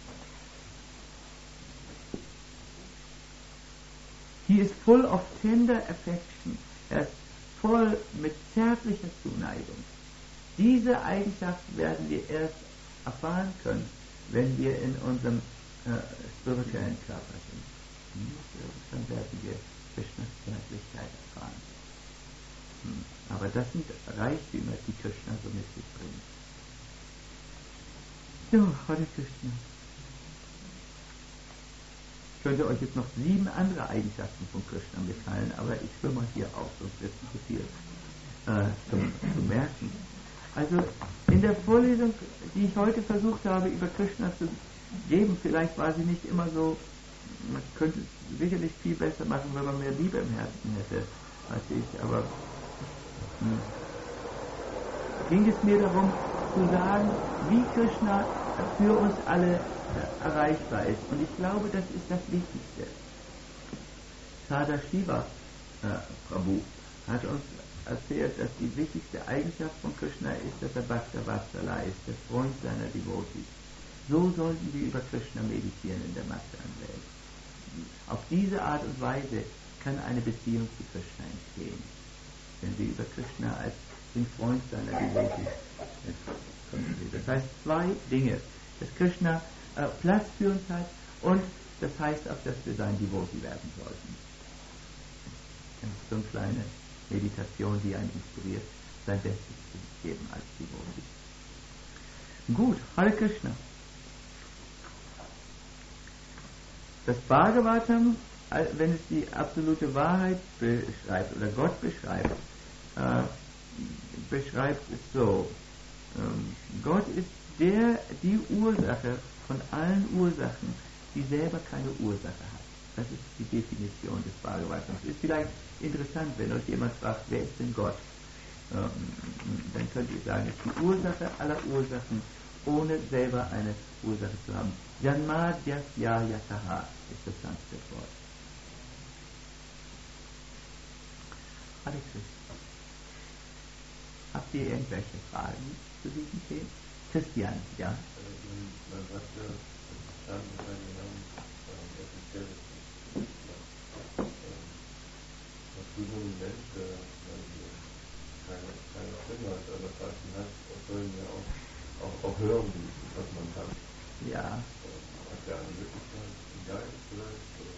he is full of tender affection. Er ist voll mit zärtlicher Zuneigung. Diese Eigenschaft werden wir erst erfahren können, wenn wir in unserem äh, spirituellen Körper sind. Hm? Dann werden wir Krishnas Zärtlichkeit erfahren. Hm. Aber das sind Reichtümer, die Krishna so mit sich bringt. So, Hare Krishna. Ich könnte euch jetzt noch sieben andere Eigenschaften von Krishna mitteilen, aber ich höre mal hier auf, sonst wird es zu viel äh, zum, zu merken. Also in der Vorlesung, die ich heute versucht habe, über Krishna zu geben, vielleicht war sie nicht immer so, man könnte es sicherlich viel besser machen, wenn man mehr Liebe im Herzen hätte als ich, aber hm, ging es mir darum zu sagen, wie Krishna für uns alle erreichbar ist. Und ich glaube, das ist das Wichtigste. Sadashiva äh, Prabhu hat uns erzählt, dass die wichtigste Eigenschaft von Krishna ist, dass er Bhakta Vatsala ist, der Freund seiner Devotees. So sollten wir über Krishna meditieren in der Bhaktan-Welt. Auf diese Art und Weise kann eine Beziehung zu Krishna entstehen, wenn wir über Krishna als den Freund seiner Devotees konzentrieren. Das heißt zwei Dinge, dass Krishna äh, Platz für uns hat und das heißt auch, dass wir sein Devotee werden sollten. Das ist so eine kleine Meditation, die einen inspiriert, sein Bestes zu geben als Devotee. Gut, Hare Krishna. Das Bhagavatam, wenn es die absolute Wahrheit beschreibt oder Gott beschreibt, äh, beschreibt es so. Ähm, Gott ist der, die Ursache von allen Ursachen, die selber keine Ursache hat. Das ist die Definition des Bhagavatams. Ist vielleicht interessant, wenn euch jemand fragt, wer ist denn Gott? Ähm, dann könnt ihr sagen, es ist die Ursache aller Ursachen, ohne selber eine Ursache zu haben. Janmadhyasya yataha ist das Sanskrit-Wort. Hare Krishna. Habt ihr irgendwelche Fragen zu diesem Thema? Christian, ja? Man sagt ja, Verstand ist ein Gedanke, offiziell ist was für so ein Mensch, der keine, keine Stimme hat, aber Fasten hat, sollen wir auch, auch, auch hören, was man kann. Ja. Hat der eine Möglichkeit, ein Geist vielleicht? Oder?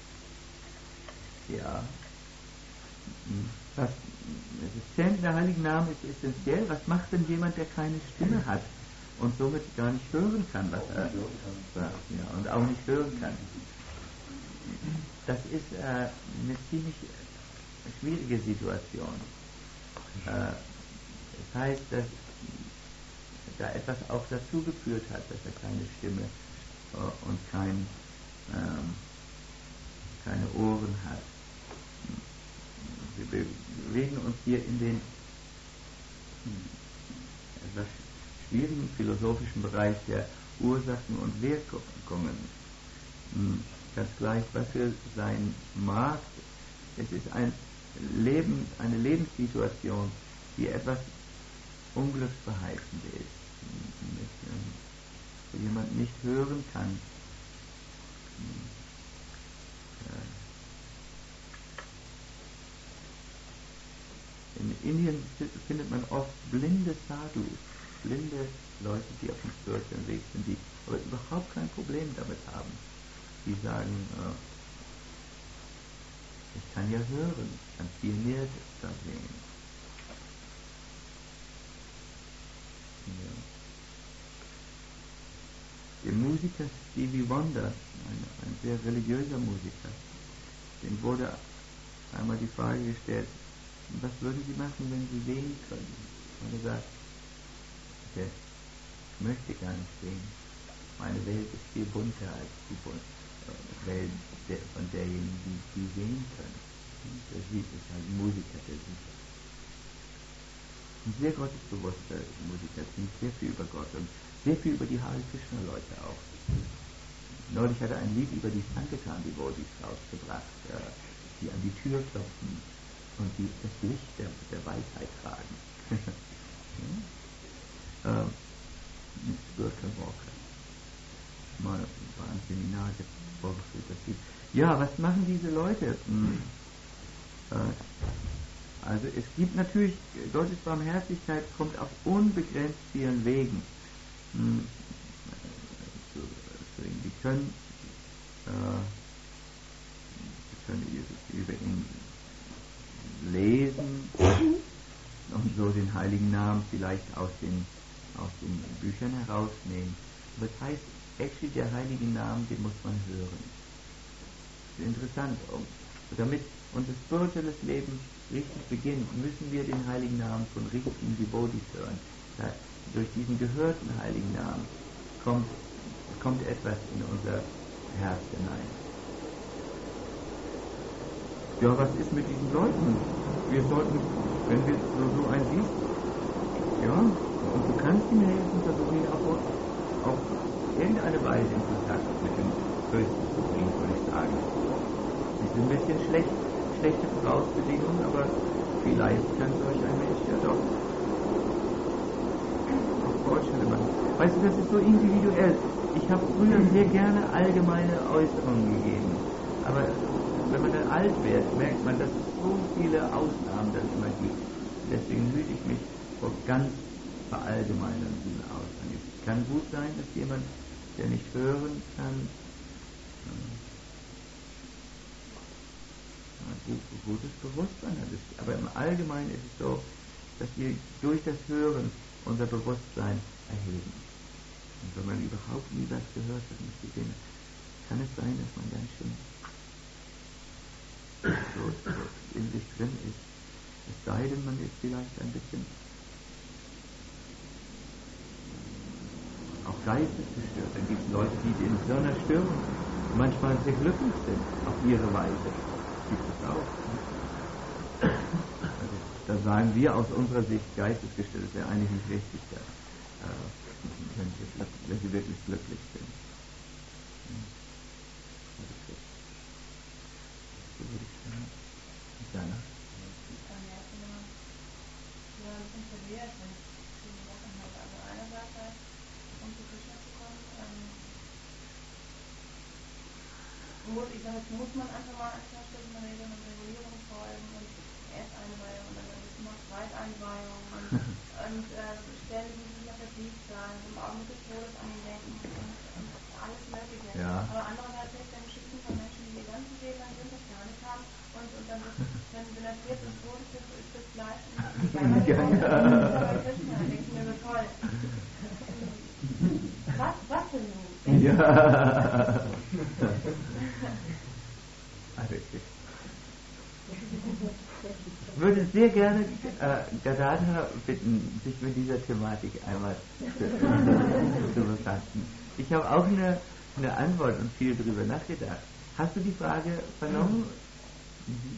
Ja. Das Zählen der Heiligen Namen ist essentiell. Was macht denn jemand, der keine Stimme hat und somit gar nicht hören kann, was er sagt, ja, und auch nicht hören kann? Das ist äh, eine ziemlich schwierige Situation. Äh, das heißt, dass da etwas auch dazu geführt hat, dass er keine Stimme äh, und kein, ähm, keine Ohren hat. Wir bewegen uns hier in den etwas schwierigen philosophischen Bereich der Ursachen und Wirkungen. Ganz gleich, was er sein mag, es ist ein Leben, eine Lebenssituation, die etwas unglücksverheißend ist, wo jemand nicht hören kann. In Indien findet man oft blinde Sadhus, blinde Leute, die auf dem spirituellen Weg sind, die aber überhaupt kein Problem damit haben. Die sagen, äh, ich kann ja hören, ich kann viel mehr da sehen. Ja. Der Musiker Stevie Wonder, ein, ein sehr religiöser Musiker, dem wurde einmal die Frage gestellt, was würden Sie machen, wenn Sie sehen könnten? Und er sagt, okay, ich möchte gar nicht sehen. Meine Welt ist viel bunter als die Welt der, von derjenigen, die, die sehen können. Der sieht, ist halt ein Musiker, der sieht. Ein sehr gottesbewusster Musiker, singt sehr viel über Gott und sehr viel über die Hare Krishna-Leute auch. Neulich hat er ein Lied über die Sankirtan-Devotees rausgebracht, äh, die an die Tür klopfen und die das Licht der, der Weisheit tragen. ja? ähm, mit Spiritual Walker. Mal bei einem Seminar vorgeführt, das Lied. Ja, was machen diese Leute? Hm. Äh, also es gibt natürlich, Gottes Barmherzigkeit kommt auf unbegrenzt vielen Wegen. Hm. Zu, zu ihm. Wir können, äh, wir können über ihn lesen und so den heiligen Namen vielleicht aus den, aus den Büchern herausnehmen. Aber das heißt, actually der heilige Name, den muss man hören. Das ist interessant. Um, damit unser spirituelles Leben richtig beginnt, müssen wir den heiligen Namen von richtigen Devotees hören. Da, durch diesen gehörten heiligen Namen kommt, kommt etwas in unser Herz hinein. Ja, was ist mit diesen Leuten? Wir sollten, wenn wir so, so einen siehst, ja, und du kannst ihm helfen, versuchen ihn auf, auf irgendeine Weise in Kontakt mit dem Höchsten zu bringen, würde ich sagen. Das ist ein bisschen schlecht, schlechte Vorausbedingungen, aber vielleicht kann solch ein Mensch ja doch auf Fortschritte machen. Weißt du, das ist so individuell. Ich habe früher sehr gerne allgemeine Äußerungen gegeben, aber wenn man dann alt wird, merkt man, dass es so viele Ausnahmen dann immer gibt. Deswegen hüte ich mich vor ganz verallgemeinernden Aussagen. Es kann gut sein, dass jemand, der nicht hören kann, ein gutes Bewusstsein hat. Aber im Allgemeinen ist es so, dass wir durch das Hören unser Bewusstsein erheben. Und wenn man überhaupt nie was gehört hat, kann es sein, dass man ganz schön so, so in sich drin ist. Es sei denn, man ist vielleicht ein bisschen auch geistesgestört. Dann gibt es Leute, die in so einer Störung manchmal sehr glücklich sind, auf ihre Weise. Das gibt es auch. Also, da sagen wir aus unserer Sicht, geistesgestört ist ja eigentlich nicht richtig, dass, äh, wenn, sie, wenn sie wirklich glücklich sind. So würde ich sagen. Jana? Ja, ein bisschen verwirrt, wenn ich viele Sachen habe. Also einerseits, um zu Krishna zu kommen, ähm, muss, ich sage, jetzt muss man einfach mal ein paar Stunden Regeln und Regulierungen folgen und erst Einweihung und dann ist noch Zweiteinweihung und, und äh, ständig muss ich noch vertieft sein, im Augenblick des Todes an ihn denken und, und alles Mögliche. Ja. Aber andererseits ist dann Geschichten von Menschen, die ihr ganzes Leben lang sind, das gar nicht haben und, und dann ist, wenn, wenn er stirbt und tot ist, ist das Fleisch und die Geier geworden. Das ist Krishna, denke ich mir so toll. Was, was denn nun? Ja. Also ich würde sehr gerne äh, Gadadhar bitten, sich mit dieser Thematik einmal zu, zu befassen. Ich habe auch eine, eine Antwort und viel darüber nachgedacht. Hast du die Frage vernommen? Mhm.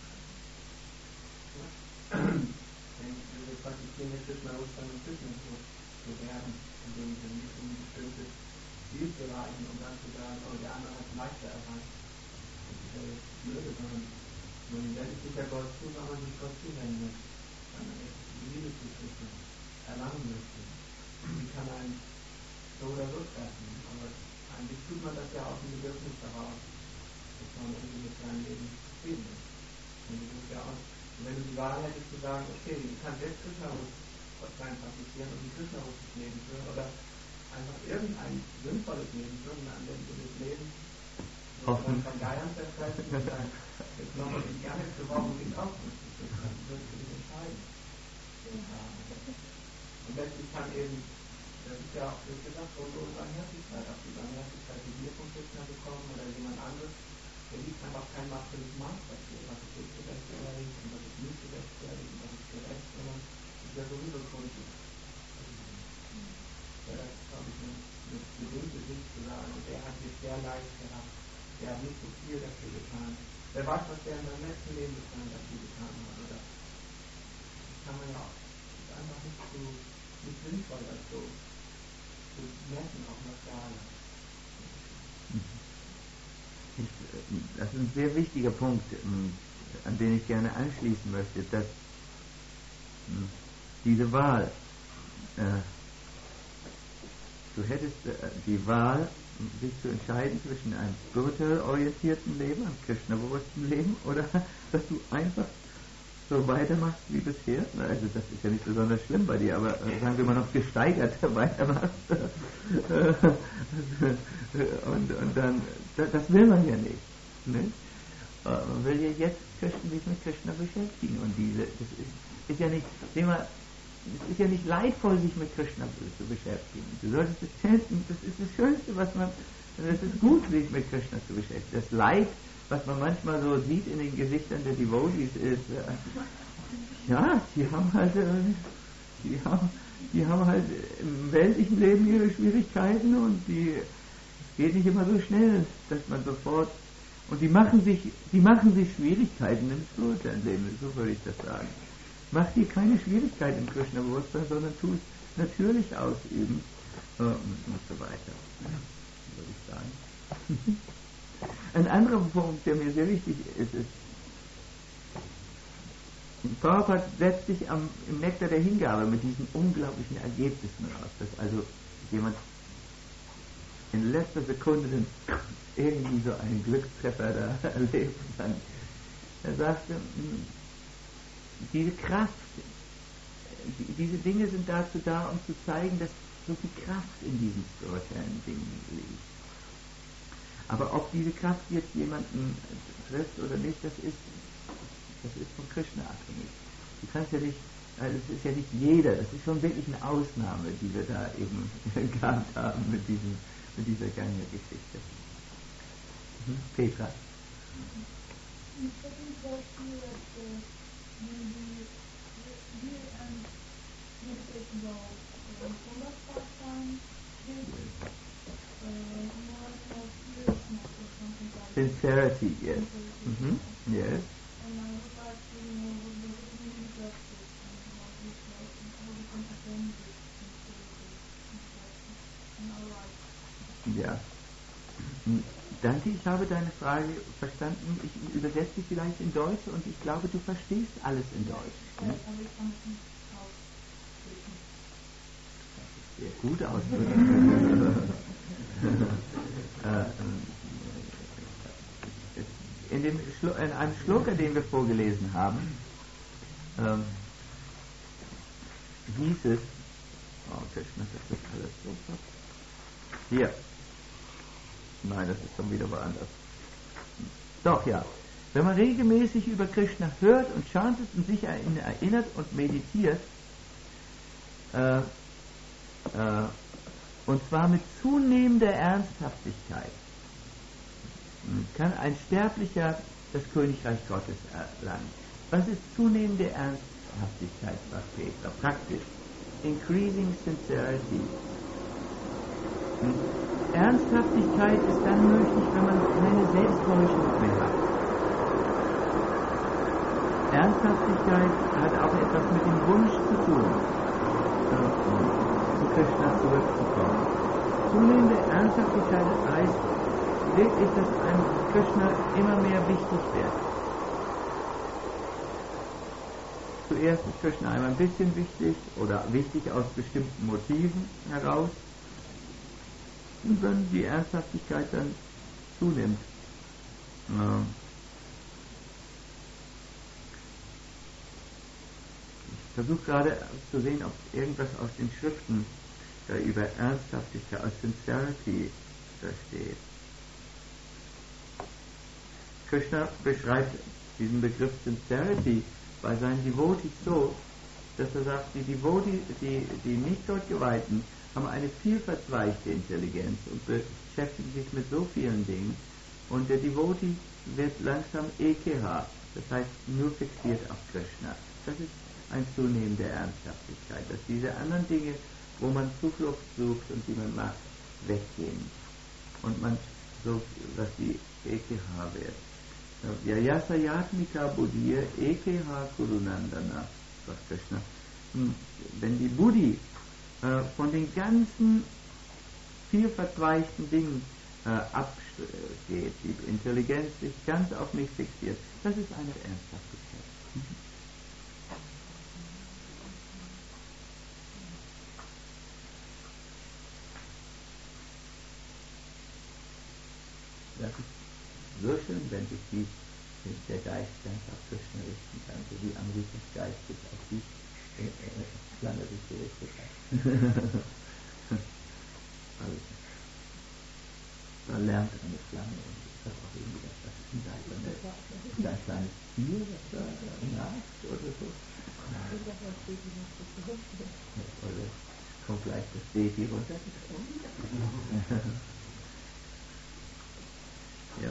Wir praktizieren jetzt Krishna-Bewusstsein und Krishna zu werden, indem wir nicht um bestimmte Ziel zu erreichen, um dann zu sagen, oh, der andere hat es leichter erreicht. Das ist ja jetzt blöde, sondern man wendet sich ja Gott zu, weil man sich Gott zuwenden möchte, weil man jetzt die Liebe zu Krishna erlangen möchte. Die kann einen so oder so treffen, aber eigentlich tut man das ja aus dem Bedürfnis daraus, dass man irgendwie mit seinem Leben zufrieden ist. Und das ist ja auch, wenn du die Wahl hättest zu sagen, okay, ich kann jetzt Krishna-Bewusstsein praktizieren und ein Krishna-bewusstes Leben führen oder einfach irgendein sinnvolles Leben führen, an dem du das Leben von Geiern zerstreiten und sagen, jetzt noch mal die Gerne zu Wochen nicht aufrüsten, dann wirst du dich entscheiden. Und letztlich kann eben, das ist ja auch wie gesagt, unsere Barmherzigkeit, auch die Barmherzigkeit, die wir vom Krishna bekommen oder jemand anderes, der liegt einfach kein materielles Maß dafür, was ist jetzt gerecht oder nicht und was ist nicht gerecht. Unangenehmes sein, was sie getan haben. Oder das kann man ja auch, das ist einfach nicht so nicht sinnvoll, das so zu messen auf einer Skala. Ich, das ist ein sehr wichtiger Punkt, an den ich gerne anschließen möchte, dass diese Wahl, äh, du hättest äh, die Wahl, sich zu entscheiden zwischen einem spirituell orientierten Leben, einem Krishna-bewussten Leben, oder dass du einfach so weitermachst wie bisher. Also das ist ja nicht besonders schlimm bei dir, aber äh, sagen wir mal noch gesteigert weitermachst. und, und dann, das, das will man ja nicht. Ne? Man will ja jetzt Krishna, sich mit Krishna beschäftigen. Und diese, das ist, ist ja nicht, sehen wir, es ist ja nicht leidvoll, sich mit Krishna zu beschäftigen. Du solltest es chanten, das ist das Schönste, was man, es ist gut, sich mit Krishna zu beschäftigen. Das Leid, was man manchmal so sieht in den Gesichtern der Devotees, ist, äh, ja, die haben halt, äh, die haben, die haben halt im weltlichen Leben ihre Schwierigkeiten und die, es geht nicht immer so schnell, dass man sofort, und die machen sich, die machen sich Schwierigkeiten im spirituellen Leben, so würde ich das sagen. Mach dir keine Schwierigkeit im Krishna-Bewusstsein, sondern tu es natürlich ausüben äh, und, und so weiter, würde ich sagen. Ein anderer Punkt, der mir sehr wichtig ist, ist, Prabhupada setzt sich am, im Nektar der Hingabe mit diesen unglaublichen Ergebnissen aus, dass also jemand in letzter Sekunde den, irgendwie so einen Glückstreffer da erlebt kann. Er sagte, diese Kraft, die, diese Dinge sind dazu da, um zu zeigen, dass so viel Kraft in diesen spirituellen Dingen liegt. Aber ob diese Kraft jetzt jemanden trifft oder nicht, das ist, das ist von Krishna abhängig. Du kannst ja nicht, also es ist ja nicht jeder, das ist schon wirklich eine Ausnahme, die wir da eben gehabt haben mit, diesem, mit dieser Ganga-Geschichte. Mhm. Petra. Sincerity, yes. Mm-hmm. Yes. Ja. Danke, ich habe deine Frage verstanden. Ich übersetze sie vielleicht in Deutsch und ich glaube, du verstehst alles in Deutsch. Ne? Sehr gut ausdrücken. in, dem Schlu- in einem Schloka, den wir vorgelesen haben, ähm, hieß es, oh Krishna, das ist alles so. Hier. Nein, das ist schon wieder woanders. Doch, ja. Wenn man regelmäßig über Krishna hört und chantet und sich an ihn erinnert und meditiert, äh, äh, und zwar mit zunehmender Ernsthaftigkeit, kann ein Sterblicher das Königreich Gottes erlangen. Was ist zunehmende Ernsthaftigkeit, sagt Petra? Praktisch. Increasing sincerity. Ernsthaftigkeit ist dann möglich, wenn man keine Selbsttäuschung mehr hat. Ernsthaftigkeit hat auch etwas mit dem Wunsch zu tun, zu Krishna zurückzukommen. Zunehmende Ernsthaftigkeit heißt wirklich, dass einem Krishna immer mehr wichtig wird. Zuerst ist Krishna einmal ein bisschen wichtig oder wichtig aus bestimmten Motiven heraus. Und wenn die Ernsthaftigkeit dann zunimmt, ja. Ich versuche gerade zu sehen, ob irgendwas aus den Schriften da über Ernsthaftigkeit, aus Sincerity da steht. Krishna beschreibt diesen Begriff Sincerity bei seinen Devotees so, dass er sagt, die Devotees, die, die nicht dort Geweihten, haben eine viel verzweigte Intelligenz und beschäftigen sich mit so vielen Dingen. Und der Devotee wird langsam ekeha, das heißt nur fixiert auf Krishna. Das ist ein Zunehmen der Ernsthaftigkeit, dass diese anderen Dinge, wo man Zuflucht sucht und die man macht, weggehen. Und man so, dass die ekeha wird. Vyayasayatmika Buddhiya Ekeha Kurunandana, sagt Krishna. Wenn die Buddhi äh, von den ganzen viel verzweigten Dingen äh, abgeht, die Intelligenz sich ganz auf mich fixiert, das ist eine Ernsthaftigkeit. Das ist so schön, wenn sich die, der Geist ganz auf Krishna richten kann, so wie Amritas Geist sich auf die Flamme sich gerichtet hat. Also, da lernt eine Flamme und ist das auch irgendwie das, was ist denn da? Ist da ein kleines Tier, das da nagt oder so? Oder kommt gleich das Baby runter? Ja.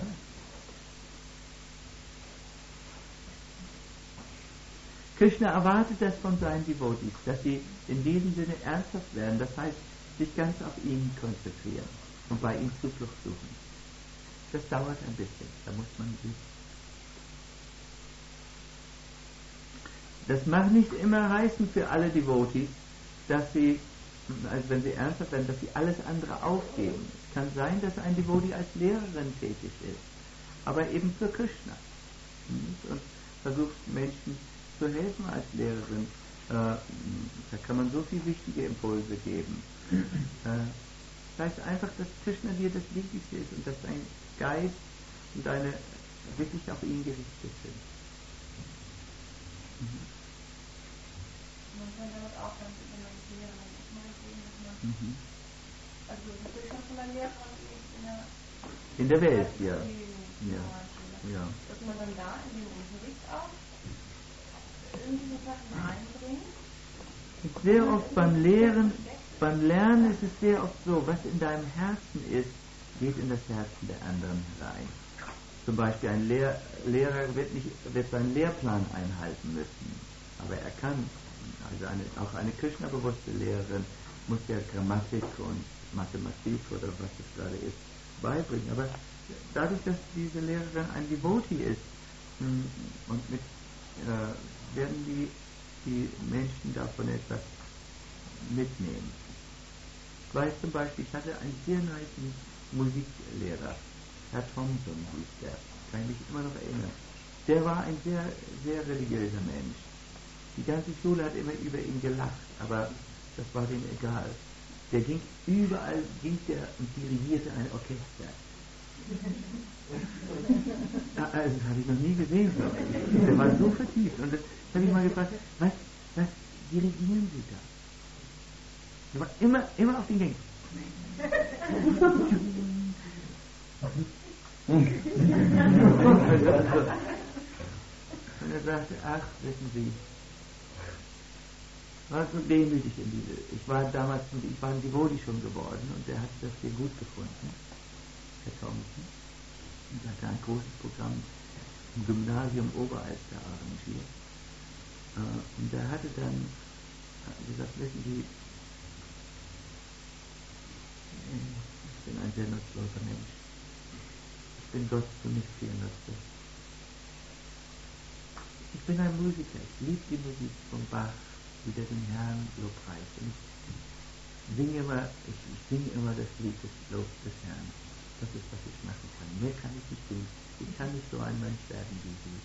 Krishna erwartet das von seinen Devotees, dass sie in diesem Sinne ernsthaft werden, das heißt, sich ganz auf ihn konzentrieren und bei ihm Zuflucht suchen. Das dauert ein bisschen, da muss man sich. Das mag nicht immer heißen für alle Devotees, dass sie, also wenn sie ernsthaft werden, dass sie alles andere aufgeben. Es kann sein, dass ein Devotee als Lehrerin tätig ist, aber eben für Krishna. Und versucht Menschen zu helfen als Lehrerin. Äh, da kann man so viel wichtige Impulse geben. Äh, das heißt einfach, dass Krishna dir das Wichtigste ist und dass dein Geist und deine wirklich auf ihn gerichtet sind. Mhm. Man kann damit auch ganz implementieren. Ich meine, dass man, Mhm. also die Krishna von der Lehrerin ist in der, in der Welt, ja. Ja. Ja. Dass man dann da in den Unterricht auch in diese Sachen einbringt. Sehr oft beim Lehren, beim Lernen ist es sehr oft so, was in deinem Herzen ist, geht in das Herzen der anderen rein. Zum Beispiel ein Lehr- Lehrer wird, nicht, wird seinen Lehrplan einhalten müssen, aber er kann, also eine, auch eine Krishna-bewusste Lehrerin muss ja Grammatik und Mathematik oder was es gerade ist, beibringen. Aber dadurch, dass diese Lehrerin ein Devotee ist und mit äh, werden die, die Menschen davon etwas mitnehmen. Ich weiß zum Beispiel, ich hatte einen sehr niceen Musiklehrer, Herr Thompson hieß der, kann ich mich immer noch erinnern. Der war ein sehr, sehr religiöser Mensch. Die ganze Schule hat immer über ihn gelacht, aber das war dem egal. Der ging überall, ging der und dirigierte ein Orchester. Also das habe ich noch nie gesehen. Der war so vertieft. Und das habe ich mal gefragt, was, was dirigieren Sie da? Der war immer, immer auf den Gängen. Und er sagte, ach, wissen Sie, war so demütig in diese. Ich war damals, ich war ein Devotee schon geworden und der hat das sehr gut gefunden, Herr Thompson. Und er hatte ein großes Programm im Gymnasium Oberalster arrangiert. Und er hatte dann gesagt, wissen Sie, ich bin ein sehr nutzloser Mensch. Ich bin Gott zu nichts hier nutzlos. Ich bin ein Musiker, ich liebe die Musik von Bach, wieder den Herrn Lobpreis. Und ich singe immer, ich, ich singe immer das Lied des Lobs des Herrn. Das ist, was ich machen kann. Mehr kann ich nicht tun. Ich kann nicht so ein Mensch werden wie Sie.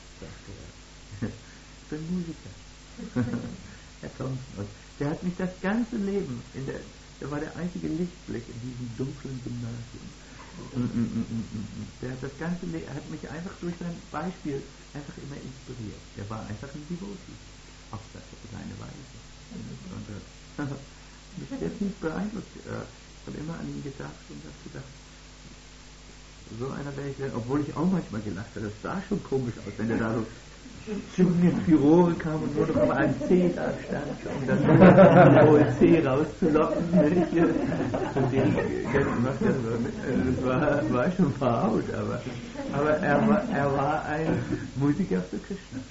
Ich bin Musiker. Herr Thompson. Und der hat mich das ganze Leben, in der, der war der einzige Lichtblick in diesem dunklen Gymnasium. Der hat das ganze Leben, er hat mich einfach durch sein Beispiel einfach immer inspiriert. Der war einfach ein Devotee. Auf seine Weise. Und er hat mich sehr tief beeindruckt. Ich habe immer an ihn gedacht und habe gedacht, so einer wäre ich, obwohl ich auch manchmal gelacht habe, das sah schon komisch aus, wenn er da so zu mir ins Büro kam und nur noch auf einem C da stand, um dann den hohen C rauszulocken. Und den gemacht hat, das war, war schon verhaut, aber, aber er, war, er war ein Musiker für Krishna.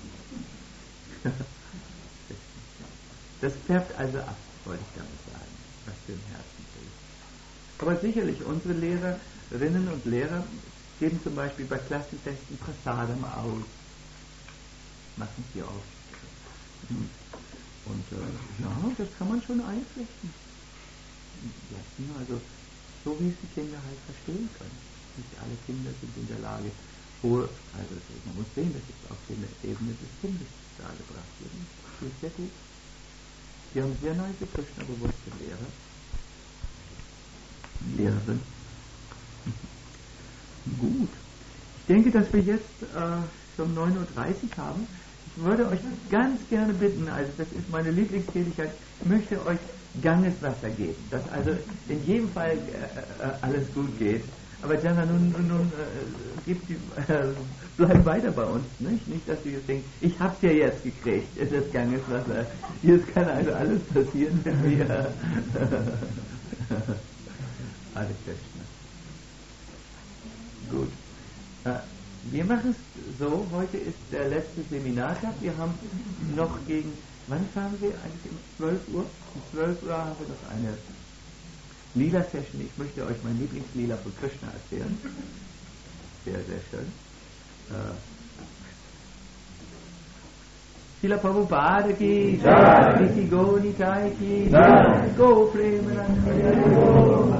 Das färbt also ab, wollte ich damit sagen, was für ein Herzen ist. Aber sicherlich, unsere Lehrerinnen und Lehrer geben zum Beispiel bei Klassenfesten Prasadam aus. Machen sie auch. Und äh, ja, das kann man schon einflechten. Also so wie es die Kinder halt verstehen können. Nicht alle Kinder sind in der Lage, wo, also man muss sehen, das ist auf der Ebene des Kindes dargebracht werden. Das ist sehr gut. Wir haben sehr nice Krishna-bewusste Lehrer. Lehrerin. Gut. Ich denke, dass wir jetzt äh, schon neun Uhr dreißig haben. Ich würde euch ganz gerne bitten, also das ist meine Lieblingstätigkeit, ich möchte euch Gangeswasser geben, dass also in jedem Fall äh, äh, alles gut geht. Aber Jana, nun, nun, nun äh, gibt die, äh, bleib weiter bei uns, nicht? Nicht, dass du jetzt denkst, ich hab's ja jetzt gekriegt, es ist Gangeswasser. Jetzt kann also alles passieren, wenn wir alles Krishna. Gut. Äh, wir machen es so, heute ist der letzte Seminartag, wir haben noch gegen, wann fahren wir eigentlich um zwölf Uhr? Um zwölf Uhr haben wir noch eine Lila-Session. Ich möchte euch mein Lieblingslila von Krishna erzählen. Sehr, sehr schön. Äh, Srila Prabhupada ki Jai, Niti Go Nitai ki Jai, Go Premanand.